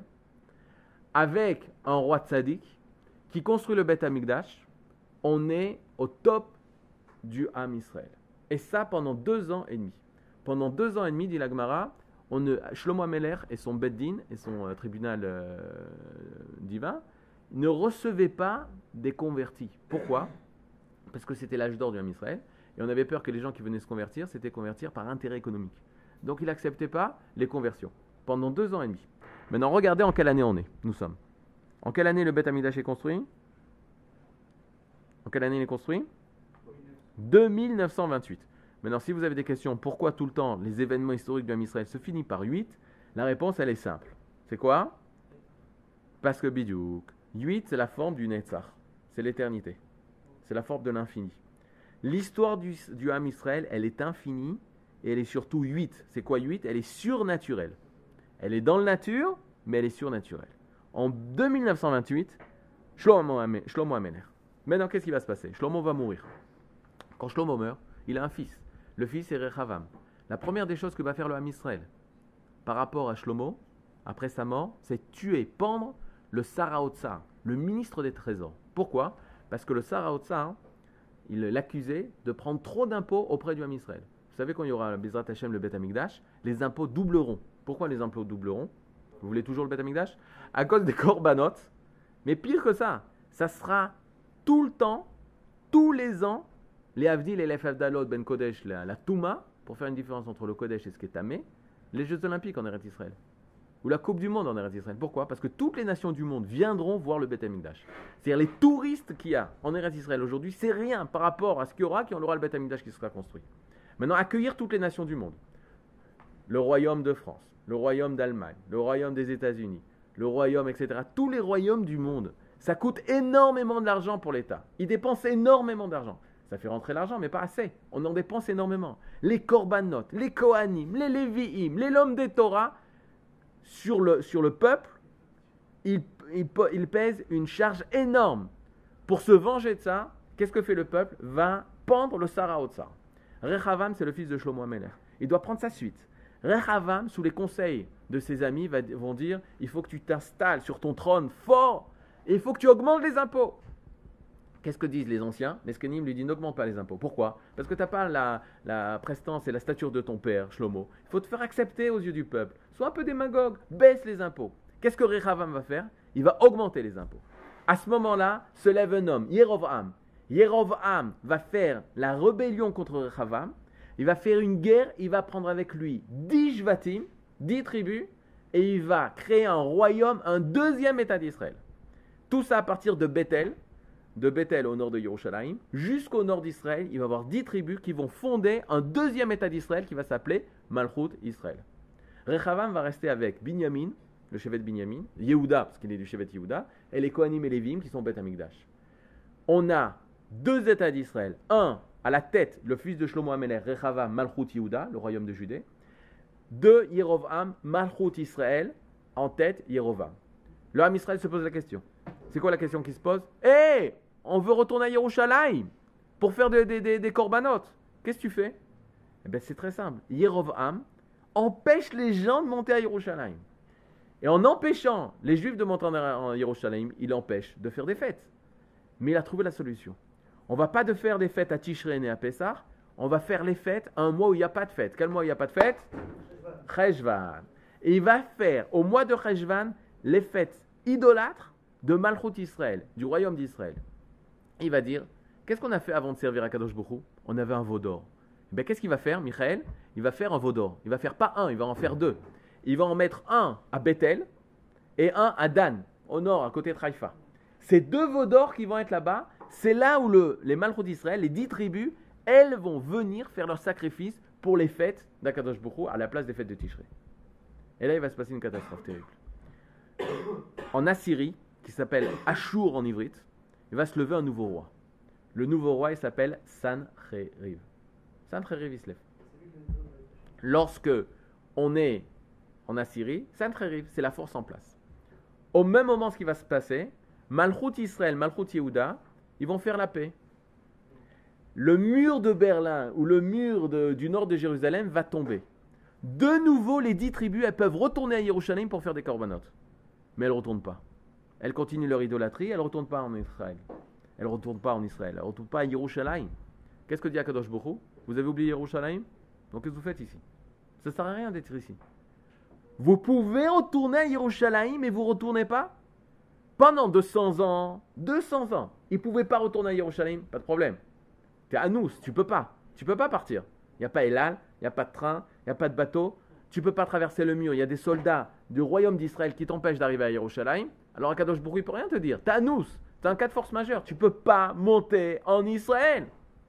avec un roi tzaddik qui construit le Beth Amikdash, on est au top du Ham Israël. Et ça pendant deux ans et demi. Pendant deux ans et demi, dit la Gemara, on ne, Shlomo HaMelech et son Beth Din et son euh, tribunal euh, divin ne recevaient pas des convertis. Pourquoi? Parce que c'était l'âge d'or du Ham Israël. Et on avait peur que les gens qui venaient se convertir, c'était convertir par intérêt économique. Donc il n'acceptait pas les conversions. Pendant deux ans et demi. Maintenant, regardez en quelle année on est. Nous sommes. En quelle année le Beth Amikdash est construit? En quelle année il est construit? deux mille neuf cent vingt-huit. Maintenant, si vous avez des questions, pourquoi tout le temps les événements historiques du Ham Israël se finissent par huit? La réponse, elle est simple. C'est quoi? Parce que Bidyouk. huit, c'est la forme du Netzach. C'est l'éternité. C'est la forme de l'infini. L'histoire du, du Ham Israël, elle est infinie et elle est surtout huit. C'est quoi huit? Elle est surnaturelle. Elle est dans la nature, mais elle est surnaturelle. En deux mille neuf cent vingt-huit, Shlomo HaMelech. Maintenant, qu'est-ce qui va se passer? Shlomo va mourir. Quand Shlomo meurt, il a un fils. Le fils est Rechavam. La première des choses que va faire le Ham Israël par rapport à Shlomo, après sa mort, c'est tuer, pendre le Saraotsar, le ministre des Trésors. Pourquoi? Parce que le Saraotsar, il l'accusait de prendre trop d'impôts auprès du Ham Israël. Vous savez, quand il y aura Bezrat Hashem, le Beth Amikdash, les impôts doubleront. Pourquoi les impôts doubleront? Vous voulez toujours le Beth Amikdash? À cause des korbanot. Mais pire que ça, ça sera tout le temps tous les ans, les Avdil et les Fafdalot, Ben Kodesh, la, la Touma, pour faire une différence entre le Kodesh et ce qui est Tamé, les Jeux Olympiques en Eretz Israël. Ou la Coupe du Monde en Eretz Israël. Pourquoi? Parce que toutes les nations du monde viendront voir le Beth Amikdash. C'est-à-dire les touristes qu'il y a en Eretz Israël aujourd'hui, c'est rien par rapport à ce qu'il y aura quand on aura le Beth Amikdash qui sera construit. Maintenant, accueillir toutes les nations du monde. Le royaume de France, le royaume d'Allemagne, le royaume des États-Unis, le royaume, et cetera. Tous les royaumes du monde. Ça coûte énormément d'argent pour l'État. Ils dépensent énormément d'argent. Ça fait rentrer l'argent, mais pas assez. On en dépense énormément. Les Korbanot, les Kohanim, les Lévi'im, les Lom des Torah, sur le, sur le peuple, ils, ils, ils pèsent une charge énorme. Pour se venger de ça, qu'est-ce que fait le peuple? Va pendre le Sarah Otsar. Rechavam, c'est le fils de Shlomo HaMelech. Il doit prendre sa suite. Rechavam, sous les conseils de ses amis, va, vont dire, il faut que tu t'installes sur ton trône fort et il faut que tu augmentes les impôts. Qu'est-ce que disent les anciens? Les Skenim lui disent n'augmente pas les impôts. Pourquoi? Parce que tu n'as pas la, la prestance et la stature de ton père, Shlomo. Il faut te faire accepter aux yeux du peuple. Sois un peu démagogue, baisse les impôts. Qu'est-ce que Rechavam va faire? Il va augmenter les impôts. À ce moment-là, se lève un homme, Yerovam. Yerovam va faire la rébellion contre Rechavam. Il va faire une guerre, il va prendre avec lui dix Shvatim, dix tribus, et il va créer un royaume, un deuxième État d'Israël. Tout ça à partir de Bethel, de Bethel au nord de Yerushalayim, jusqu'au nord d'Israël, il va y avoir dix tribus qui vont fonder un deuxième État d'Israël qui va s'appeler Malchut Israël. Rechavam va rester avec Binyamin, le chevet de Binyamin, Yehuda, parce qu'il est du chevet de Yehuda, et les Kohanim et Lévim qui sont Beth Amikdash. On a deux États d'Israël. Un, à la tête, le fils de Shlomo HaMelech, Rechavam, Malchut Yehuda, le royaume de Judée. Deux, Yerovam, Malchut Israël, en tête, Yerovam. Le Ham Israël se pose la question. C'est quoi la question qui se pose? Hé, hey, on veut retourner à Yerushalayim pour faire des, des, des, des korbanot. Qu'est-ce que tu fais? Eh bien, c'est très simple. Yerovam empêche les gens de monter à Yerushalayim. Et en empêchant les Juifs de monter en Yerushalayim, il empêche de faire des fêtes. Mais il a trouvé la solution. On ne va pas de faire des fêtes à Tishrei et à Pessah, on va faire les fêtes un mois où il n'y a pas de fête. Quel mois où il n'y a pas de fête? Cheshvan. Et il va faire au mois de Cheshvan les fêtes idolâtres de Malchut Israël, du royaume d'Israël. Il va dire, qu'est-ce qu'on a fait avant de servir à Kadosh Baruch Hu? On avait un veau d'or. Ben, qu'est-ce qu'il va faire, Michael? Il va faire un veau d'or. Il va faire pas un, il va en faire deux. Il va en mettre un à Bethel et un à Dan, au nord, à côté de Haïfa. Ces deux veaux d'or qui vont être là-bas, c'est là où le, les Malchut d'Israël, les dix tribus, elles vont venir faire leur sacrifice pour les fêtes d'Akadosh Baruch Hu à la place des fêtes de Tishrei. Et là, il va se passer une catastrophe terrible. En Assyrie, qui s'appelle Ashur en ivrite, il va se lever un nouveau roi. Le nouveau roi, il s'appelle Sancheriv. Sancheriv, il se lève. Lorsque on est en Assyrie, Sancheriv, c'est la force en place. Au même moment, ce qui va se passer, Malchut Israël, Malchut Yehuda, ils vont faire la paix. Le mur de Berlin ou le mur de, du nord de Jérusalem va tomber. De nouveau, les dix tribus, elles peuvent retourner à Yerushalayim pour faire des korbanot. Mais elles ne retournent pas. Elles continuent leur idolâtrie, elles ne retournent pas en Israël. Elles ne retournent pas en Israël, elles ne retournent pas à Yerushalayim. Qu'est-ce que dit Akadosh Baruch Hu? Vous avez oublié Yerushalayim? Donc qu'est-ce que vous faites ici? Ça ne sert à rien d'être ici. Vous pouvez retourner à Yerushalayim, mais vous ne retournez pas? Pendant deux cents ans, deux cents ans, ils ne pouvaient pas retourner à Yerushalayim, pas de problème. Tu es à nous, tu ne peux pas. Tu ne peux pas partir. Il n'y a pas Elal, il n'y a pas de train, il n'y a pas de bateau. Tu ne peux pas traverser le mur. Il y a des soldats du royaume d'Israël qui t'empêchent d'arriver à Yerushalayim. Alors Akadosh Baruch Hu ne peut rien te dire. Tu es à nous, tu as un cas de force majeure. Tu ne peux pas monter en Israël.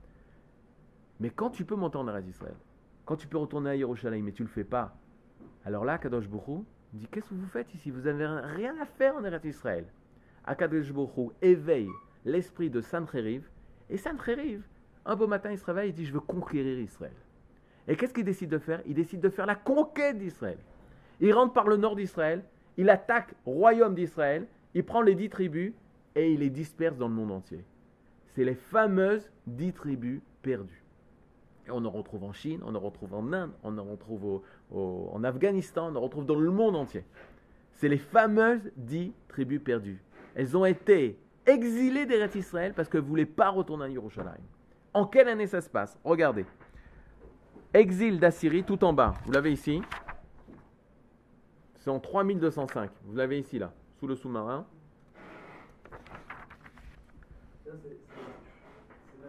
Mais quand tu peux monter en Eretz Israël, quand tu peux retourner à Yerushalayim, mais tu ne le fais pas, alors là, Akadosh Baruch Hu dit, qu'est-ce que vous faites ici? Vous n'avez rien à faire en Eretz Israël. Akadosh Baruch Hu éveille l'esprit de Sancheriv. Et Sancheriv, un beau matin, il se réveille et dit, je veux conquérir Israël. Et qu'est-ce qu'il décide de faire? Il décide de faire la conquête d'Israël. Il rentre par le nord d'Israël, il attaque le royaume d'Israël, il prend les dix tribus et il les disperse dans le monde entier. C'est les fameuses dix tribus perdues. Et on en retrouve en Chine, on en retrouve en Inde, on en retrouve au, au, en Afghanistan, on en retrouve dans le monde entier. C'est les fameuses dix tribus perdues. Elles ont été exilées d'Eretz Israël parce qu'elles ne voulaient pas retourner à Yerushalayim. En quelle année ça se passe? Regardez. Exil d'Assyrie, tout en bas. Vous l'avez ici. C'est en trois mille deux cent cinq. Vous l'avez ici, là, sous le sous-marin. C'est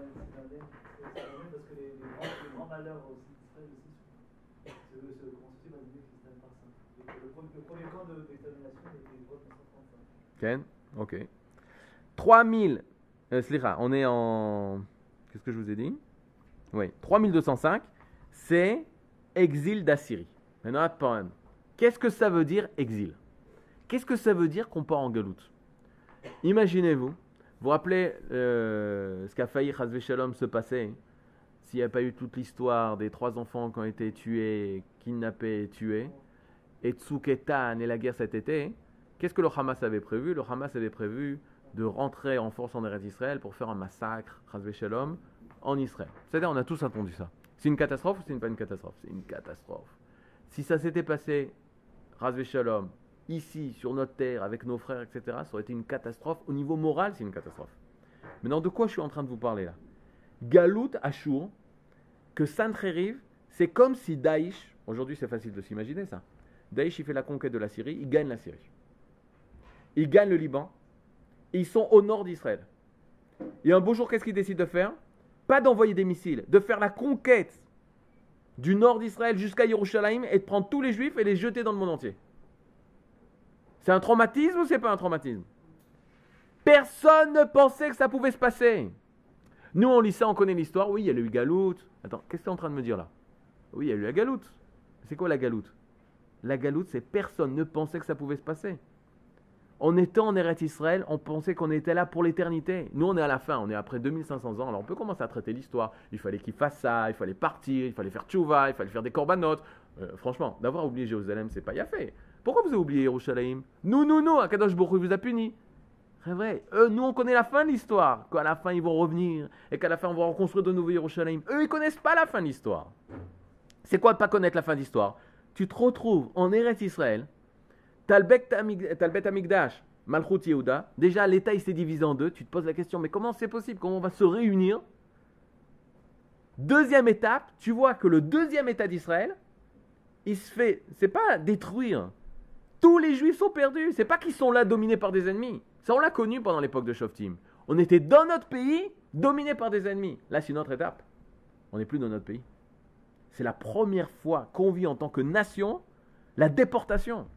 Le premier camp d'extermination était droit mille neuf cent trente-cinq. Ken, ok. trois mille, euh, Slicha, on est en... Qu'est-ce que je vous ai dit? Oui, trois mille deux cent cinq, c'est exil d'Assyrie. Maintenant, attends, qu'est-ce que ça veut dire exil? Qu'est-ce que ça veut dire qu'on part en galoute? Imaginez-vous, vous vous rappelez euh, ce qu'a failli Chas Shalom se passer s'il n'y a pas eu toute l'histoire des trois enfants qui ont été tués, kidnappés et tués, et Tsuketan et la guerre cet été. Qu'est-ce que le Hamas avait prévu? Le Hamas avait prévu de rentrer en force en Eretz Israël pour faire un massacre, Chas Shalom, en Israël. C'est-à-dire, on a tous attendu ça. C'est une catastrophe ou c'est pas une catastrophe? C'est une catastrophe. Si ça s'était passé, Chas Shalom, ici, sur notre terre, avec nos frères, et cetera, ça aurait été une catastrophe. Au niveau moral, c'est une catastrophe. Maintenant, de quoi je suis en train de vous parler là? Galout, Ashur, que Sancheriv, c'est comme si Daesh, aujourd'hui c'est facile de s'imaginer ça, Daesh il fait la conquête de la Syrie, il gagne la Syrie. Il gagne le Liban, et ils sont au nord d'Israël. Et un beau jour, qu'est-ce qu'ils décident de faire? Pas d'envoyer des missiles, de faire la conquête du nord d'Israël jusqu'à Yerushalayim et de prendre tous les juifs et les jeter dans le monde entier. C'est un traumatisme ou c'est pas un traumatisme? Personne ne pensait que ça pouvait se passer. Nous, on lit ça, on connaît l'histoire. Oui, il y a eu Galoute. Attends, qu'est-ce que tu es en train de me dire là? Oui, il y a eu la Galoute. C'est quoi la Galoute? La Galoute, c'est personne ne pensait que ça pouvait se passer. En étant en Eretz Israël, on pensait qu'on était là pour l'éternité. Nous, on est à la fin, on est après deux mille cinq cents ans. Alors, on peut commencer à traiter l'histoire. Il fallait qu'il fasse ça, il fallait partir, il fallait faire tchouva, il fallait faire des corbanotes. Euh, franchement, d'avoir oublié Jérusalem, c'est pas y a fait. Pourquoi vous avez oublié Yerushalayim? Nous, nous, nous, Akadosh Baruch Hu vous a puni. C'est vrai. Eux, nous, on connaît la fin de l'histoire. Qu'à la fin, ils vont revenir. Et qu'à la fin, on va reconstruire de nouveau Yerushalayim. Eux, ils connaissent pas la fin de l'histoire. C'est quoi de pas connaître la fin de l'histoire? Tu te retrouves en Eretz Israël. T'as le Bet Amikdash, Malchut Yehuda. Déjà, l'État, il s'est divisé en deux. Tu te poses la question, mais comment c'est possible? Comment on va se réunir? Deuxième étape, tu vois que le deuxième État d'Israël, il se fait, c'est pas détruire. Tous les Juifs sont perdus. C'est pas qu'ils sont là dominés par des ennemis. Ça, on l'a connu pendant l'époque de Shoftim. On était dans notre pays, dominés par des ennemis. Là, c'est une autre étape. On n'est plus dans notre pays. C'est la première fois qu'on vit en tant que nation la déportation.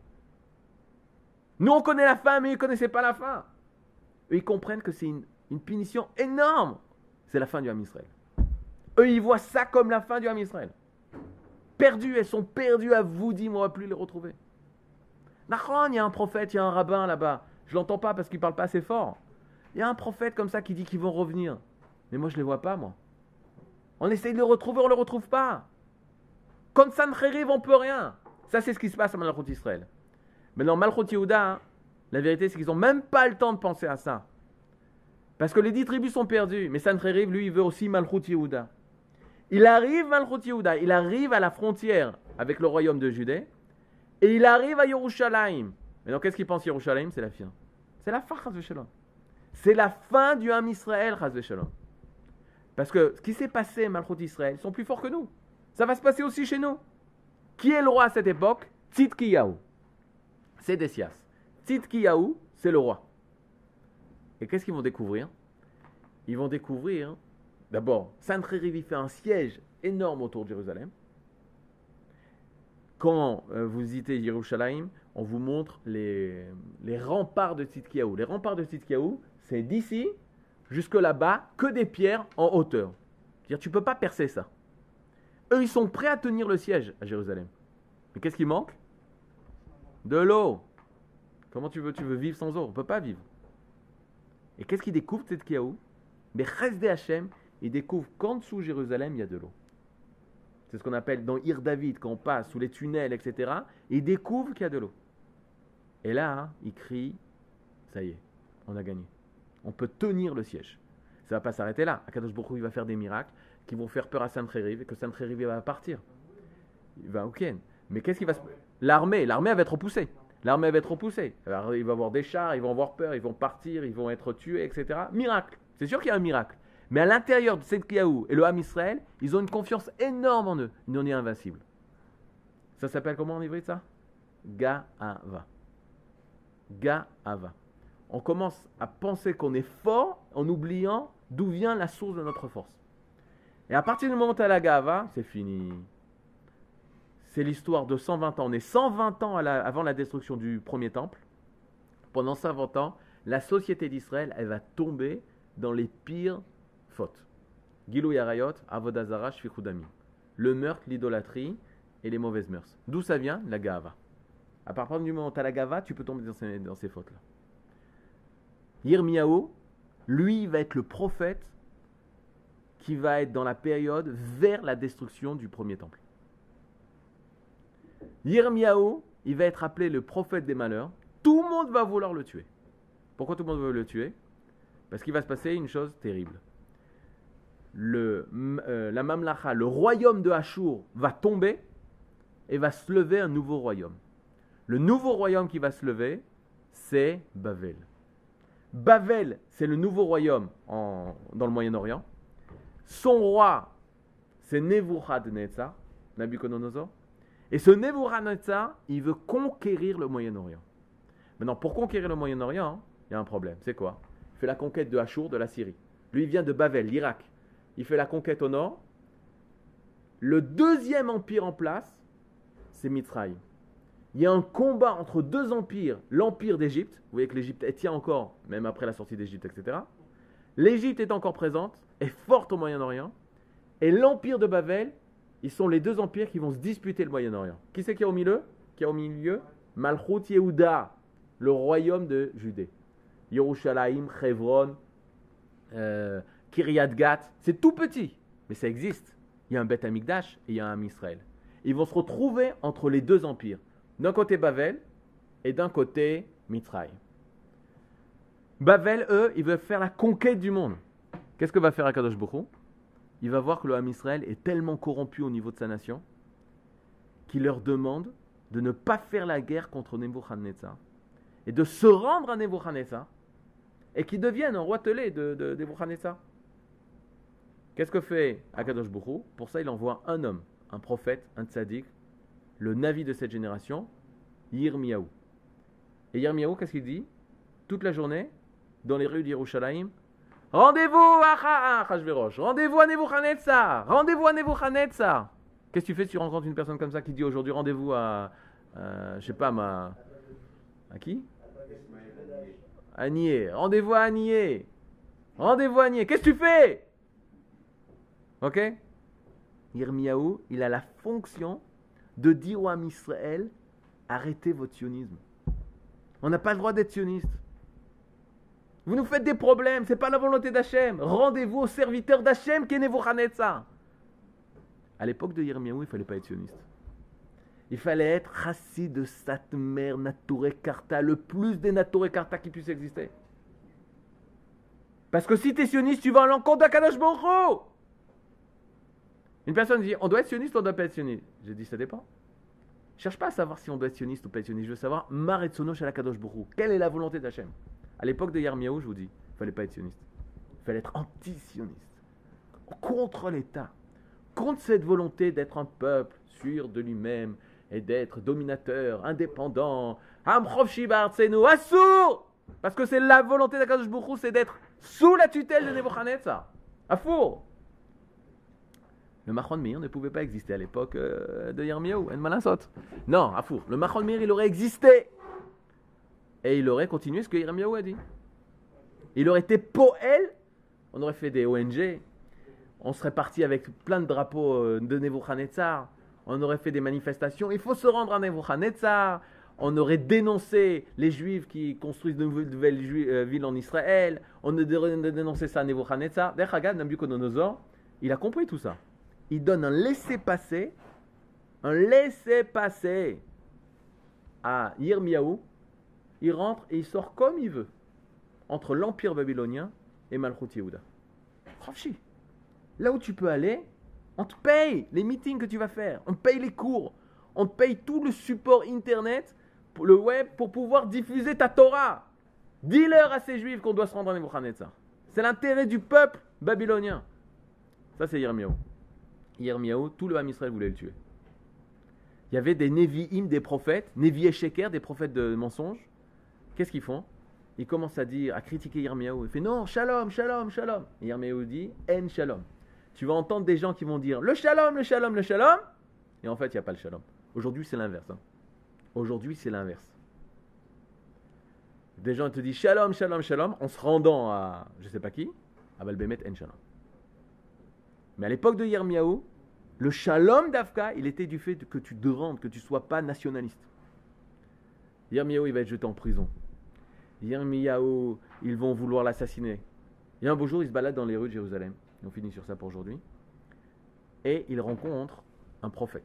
Nous, on connaît la fin, mais ils ne connaissaient pas la fin. Eux, ils comprennent que c'est une, une punition énorme. C'est la fin du Ham Israël. Eux, ils voient ça comme la fin du Ham Israël. Perdus, elles sont perdues à vous, dit, on ne va plus les retrouver. Nachon, il y a un prophète, il y a un rabbin là-bas. Je ne l'entends pas parce qu'il ne parle pas assez fort. Il y a un prophète comme ça qui dit qu'ils vont revenir. Mais moi, je ne les vois pas, moi. On essaye de le retrouver, on ne le retrouve pas. Comme Sancheriv, on ne peut rien. Ça, c'est ce qui se passe à Malchut Israël. Maintenant, Malchut Yehuda, hein, la vérité, c'est qu'ils n'ont même pas le temps de penser à ça. Parce que les dix tribus sont perdues. Mais Sancheriv, lui, il veut aussi Malchut Yehuda. Il arrive, Malchut Yehuda, il arrive à la frontière avec le royaume de Judée. Et il arrive à Yerushalayim. Maintenant, qu'est-ce qu'il pense Yerushalayim? C'est la fin. C'est la fin, Chas v'Shalom. C'est la fin du Ham Israël, Chas v'Shalom. Parce que ce qui s'est passé, Malchut Israël, ils sont plus forts que nous. Ça va se passer aussi chez nous. Qui est le roi à cette époque? Tzidkiyahu. C'est Décias. Tzidkiyahu, c'est le roi. Et qu'est-ce qu'ils vont découvrir? Ils vont découvrir, d'abord, Sancheriv fait un siège énorme autour de Jérusalem. Quand euh, vous visitez Yerushalayim, on vous montre les, les remparts de Tzidkiyahu. Les remparts de Tzidkiyahu, c'est d'ici jusque là-bas, que des pierres en hauteur. C'est-à-dire, tu ne peux pas percer ça. Eux, ils sont prêts à tenir le siège à Jérusalem. Mais qu'est-ce qui manque? De l'eau. Comment tu veux, tu veux vivre sans eau? On ne peut pas vivre. Et qu'est-ce qu'ils découvrent, Tzidkiyahu? Mais Chesdei Hashem, ils découvrent qu'en dessous de Jérusalem, il y a de l'eau. C'est ce qu'on appelle dans Ir David, quand on passe sous les tunnels, et cetera. Ils découvrent qu'il y a de l'eau. Et là, hein, ils crient, ça y est, on a gagné. On peut tenir le siège. Ça ne va pas s'arrêter là. Akadosh Baruch Hu, il va faire des miracles qui vont faire peur à Sancheriv et que Sancheriv va partir. Il va, ok. Mais qu'est-ce qui va se passer? L'armée, l'armée va être repoussée. L'armée va être repoussée. Alors, il va avoir des chars, ils vont avoir peur, ils vont partir, ils vont être tués, et cetera. Miracle. C'est sûr qu'il y a un miracle. Mais à l'intérieur de Tzidkiyahu et le Ham Israël, ils ont une confiance énorme en eux. Ils n'ont est invincibles. Ça s'appelle comment en hébreu ça? Ga'ava. Ga'ava. On commence à penser qu'on est fort en oubliant d'où vient la source de notre force. Et à partir du moment où tu as la Ga'ava, c'est fini. c'est l'histoire de cent vingt ans. On est cent vingt ans à la- avant la destruction du premier temple. Pendant cent vingt ans, la société d'Israël, elle va tomber dans les pires fautes. Gilou Yarayot, Avodah Zarah, Shfichut Damim. Le meurtre, l'idolâtrie et les mauvaises mœurs. D'où ça vient? La gava. À partir du moment où tu as la gava, tu peux tomber dans ces, dans ces fautes-là. Yirmiyahu, lui, va être le prophète qui va être dans la période vers la destruction du premier temple. Yirmiyahu, il va être appelé le prophète des malheurs. Tout le monde va vouloir le tuer. Pourquoi tout le monde veut le tuer? Parce qu'il va se passer une chose terrible. Le, euh, la Mamlacha, le royaume de Achour, va tomber et va se lever un nouveau royaume. Le nouveau royaume qui va se lever, c'est Bavel. Bavel, c'est le nouveau royaume en, dans le Moyen-Orient. Son roi, c'est Nebuchadnezzar, Nabucodonosor. Et ce Nebuchadnezzar, il veut conquérir le Moyen-Orient. Maintenant, pour conquérir le Moyen-Orient, il y a un problème. C'est quoi? Il fait la conquête de Achour, de la Syrie. Lui, il vient de Bavel, l'Irak. Il fait la conquête au nord. Le deuxième empire en place, c'est Mitzrayim. Il y a un combat entre deux empires, l'empire d'Égypte, vous voyez que l'Égypte elle tient encore, même après la sortie d'Égypte, et cetera. L'Égypte est encore présente, est forte au Moyen-Orient, et l'empire de Bavel, ils sont les deux empires qui vont se disputer le Moyen-Orient. Qui c'est qui est au milieu? Qui est au milieu? Malchut Yehuda, le royaume de Judée. Yerushalayim, Hebron, euh, Kiryat Gat, c'est tout petit, mais ça existe. Il y a un Beth Amikdash et il y a un Am Israël. Ils vont se retrouver entre les deux empires. D'un côté Bavel et d'un côté Mitzrayim. Bavel, eux, ils veulent faire la conquête du monde. Qu'est-ce que va faire Akadosh Baruch Hu? Il va voir que le Ham Israël est tellement corrompu au niveau de sa nation qu'il leur demande de ne pas faire la guerre contre Nebuchadnezzar et de se rendre à Nebuchadnezzar et qu'ils deviennent un roi telé de, de, de Nebuchadnezzar. Qu'est-ce que fait Akadosh Baruch Hu? Pour ça, il envoie un homme, un prophète, un tzaddik, le Navi de cette génération, Yirmiyahu. Et Yirmiyahu, qu'est-ce qu'il dit? Toute la journée, dans les rues d'Yerushalayim, rendez-vous à Achashverosh, rendez-vous à Nebuchadnezzar, rendez-vous à Nebuchadnezzar. Qu'est-ce que tu fais si tu rencontres une personne comme ça qui dit aujourd'hui rendez-vous à, euh, je sais pas, ma, à qui? À Nié, rendez-vous à Nié, rendez-vous à Nié. Qu'est-ce que tu fais? Ok? Yirmiyahu, il a la fonction de dire au Ham Israël, arrêtez votre sionisme. On n'a pas le droit d'être sioniste. Vous nous faites des problèmes, c'est pas la volonté d'Hachem. Rendez-vous au serviteur d'Hachem qui est Nebuchadnezzar. À l'époque de Yirmiyahu, il ne fallait pas être sioniste. Il fallait être chassid de Satmer, Naturé Karta, le plus des Naturé Karta qui puissent exister. Parce que si tu es sioniste, tu vas à l'encontre d'Akadosh Baruch Hu. Une personne dit, on doit être sioniste ou on doit pas être sioniste? J'ai dit, ça dépend. Je cherche pas à savoir si on doit être sioniste ou pas être sioniste. Je veux savoir, Maretsono Shel Akadosh Baruch Hu. Quelle est la volonté d'Hachem? À l'époque de Yirmiyahu, je vous dis, il fallait pas être sioniste. Il fallait être anti-sioniste. Contre l'État. Contre cette volonté d'être un peuple sûr de lui-même et d'être dominateur, indépendant. Amchov Shibar Tsenu, Assour! Parce que c'est la volonté d'Akadosh Baruch Hu, c'est d'être sous la tutelle de Nebuchadnezzar. Afour! Le Machon Meir ne pouvait pas exister à l'époque euh, de Yirmiyahu. En Malansot. Non, Afour. Le Machon Meir, il aurait existé. Et il aurait continué ce que Yirmiyahu a dit. Il aurait été Poel. On aurait fait des O N G. On serait parti avec plein de drapeaux de Nebuchadnezzar. On aurait fait des manifestations. Il faut se rendre à Nebuchadnezzar. On aurait dénoncé les Juifs qui construisent de nouvelles ju- euh, villes en Israël. On aurait dénoncé ça à Nebuchadnezzar. D'ailleurs, Nabucodonosor, il a compris tout ça. Il donne un laissez-passer, un laissez-passer à Yirmiyahu. Il rentre et il sort comme il veut entre l'empire babylonien et Malchut Yehuda. Franchi. Là où tu peux aller, on te paye les meetings que tu vas faire, on te paye les cours, on te paye tout le support internet, le web, pour pouvoir diffuser ta Torah. Dis-leur à ces juifs qu'on doit se rendre à Nebuchadnezzar. C'est l'intérêt du peuple babylonien. Ça, c'est Yirmiyahu. Yirmiyahu, tout le Ham Israël voulait le tuer. Il y avait des Nevi'im, des prophètes, Nevi et Sheker, des prophètes de mensonges. Qu'est-ce qu'ils font? Ils commencent à dire, à critiquer Yirmiyahu. Il fait non, shalom, shalom, shalom. Et Yirmiyahu dit, en shalom. Tu vas entendre des gens qui vont dire le shalom, le shalom, le shalom. Et en fait, il n'y a pas le shalom. Aujourd'hui, c'est l'inverse. Hein. Aujourd'hui, c'est l'inverse. Des gens te disent shalom, shalom, shalom, en se rendant à je sais pas qui, à Balbemet en shalom. Mais à l'époque de Yirmiyahu, le shalom d'Afka, il était du fait que tu te rendes, que tu ne sois pas nationaliste. Yirmiyahu, il va être jeté en prison. Yirmiyahu, ils vont vouloir l'assassiner. Et un beau jour, il se balade dans les rues de Jérusalem. Et on finit sur ça pour aujourd'hui. Et il rencontre un prophète.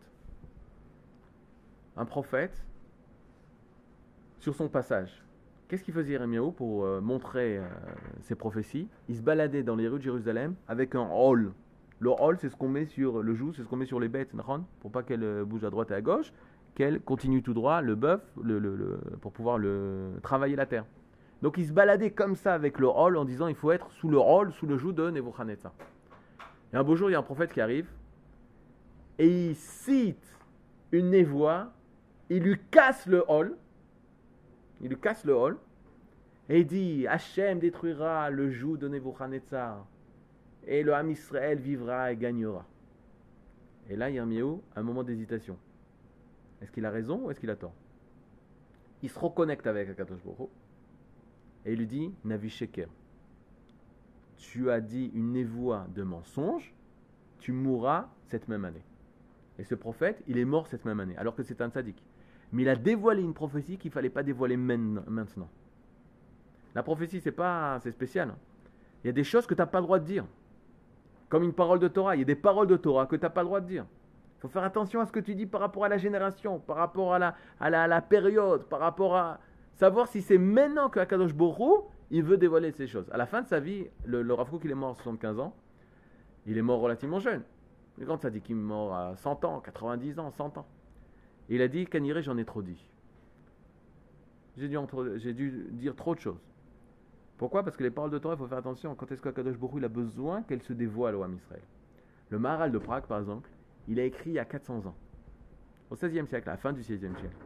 Un prophète, sur son passage. Qu'est-ce qu'il faisait Yirmiyahu pour euh, montrer euh, ses prophéties? Il se baladait dans les rues de Jérusalem avec un hall. Le hall, c'est ce qu'on met sur le joug, c'est ce qu'on met sur les bêtes, pour pas qu'elles euh, bougent à droite et à gauche, qu'elles continuent tout droit, le bœuf, le, le, le, pour pouvoir le, travailler la terre. Donc il se baladait comme ça avec le hall en disant il faut être sous le hall, sous le joug de Nebuchadnezzar. Et un beau jour, il y a un prophète qui arrive et il cite une névoie, il lui casse le hall, il lui casse le hall et il dit Hachem détruira le joug de Nebuchadnezzar et le Ham Israël vivra et gagnera. Et là, Yirmiyahu a un moment d'hésitation. Est-ce qu'il a raison ou est-ce qu'il a tort? Il se reconnecte avec Akadosh Baruch Hu et il lui dit Navi Sheker, tu as dit une névoie de mensonge, tu mourras cette même année. Et ce prophète, il est mort cette même année, alors que c'est un tzaddik. Mais il a dévoilé une prophétie qu'il ne fallait pas dévoiler maintenant. La prophétie, c'est pas, c'est spécial. Il y a des choses que tu n'as pas le droit de dire. Comme une parole de Torah. Il y a des paroles de Torah que tu n'as pas le droit de dire. Il faut faire attention à ce que tu dis par rapport à la génération, par rapport à la, à la, à la période, par rapport à savoir si c'est maintenant que Akadosh Baruch Hu, il veut dévoiler ces choses. À la fin de sa vie, le, le Rav Kook, il est mort à soixante-quinze ans. Il est mort relativement jeune. Mais quand ça dit qu'il est mort à cent ans, quatre-vingt-dix ans, cent ans. Et il a dit, Kaniré, j'en ai trop dit. J'ai dû, entre, j'ai dû dire trop de choses. Pourquoi? Parce que les paroles de Torah, il faut faire attention. Quand est-ce qu'Akadosh Baruch Hu, il a besoin qu'elles se dévoilent au Ham Israël? Le Maharal de Prague, par exemple, il a écrit il y a quatre cents ans. Au seizième siècle, à la fin du seizième siècle.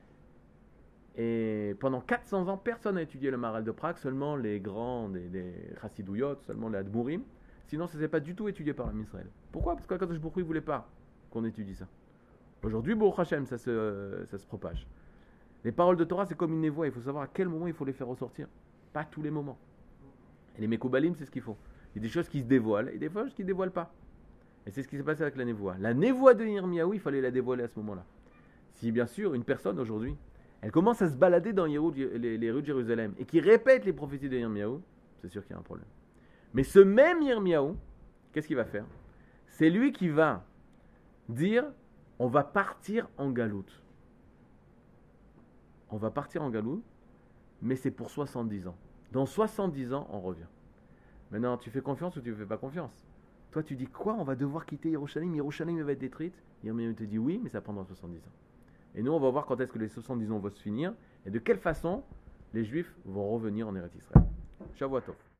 Et pendant quatre cents ans, personne n'a étudié le Maharal de Prague, seulement les grands, les, les Chassidouyot, seulement les Admourim. Sinon, ça ne s'est pas du tout étudié par l'Am Israël. Pourquoi? Parce qu'Akadosh Baruch Hu, il ne voulait pas qu'on étudie ça. Aujourd'hui, Baruch Hashem, ça se, ça se propage. Les paroles de Torah, c'est comme une névoie. Il faut savoir à quel moment il faut les faire ressortir. Pas tous les moments. Et les Mekoubalim, c'est ce qu'il faut. Il y a des choses qui se dévoilent et des choses qui ne se dévoilent pas. Et c'est ce qui s'est passé avec la névoie. La névoie de Yirmiyahu, il fallait la dévoiler à ce moment-là. Si bien sûr, une personne aujourd'hui, elle commence à se balader dans les, les rues de Jérusalem et qui répète les prophéties de Yirmiyahu, c'est sûr qu'il y a un problème. Mais ce même Yirmiyahu, qu'est-ce qu'il va faire? C'est lui qui va dire on va partir en galoute. On va partir en galoute, mais c'est pour soixante-dix ans. Dans soixante-dix ans, on revient. Maintenant, tu fais confiance ou tu ne fais pas confiance? Toi, tu dis quoi? On va devoir quitter Yerushalayim, Yerushalayim va être détruite. Yirmiyahu te dit oui, mais ça prendra soixante-dix ans. Et nous, on va voir quand est-ce que les soixante-dix ans vont se finir et de quelle façon les Juifs vont revenir en Eretz Israël. Shavuot Tov.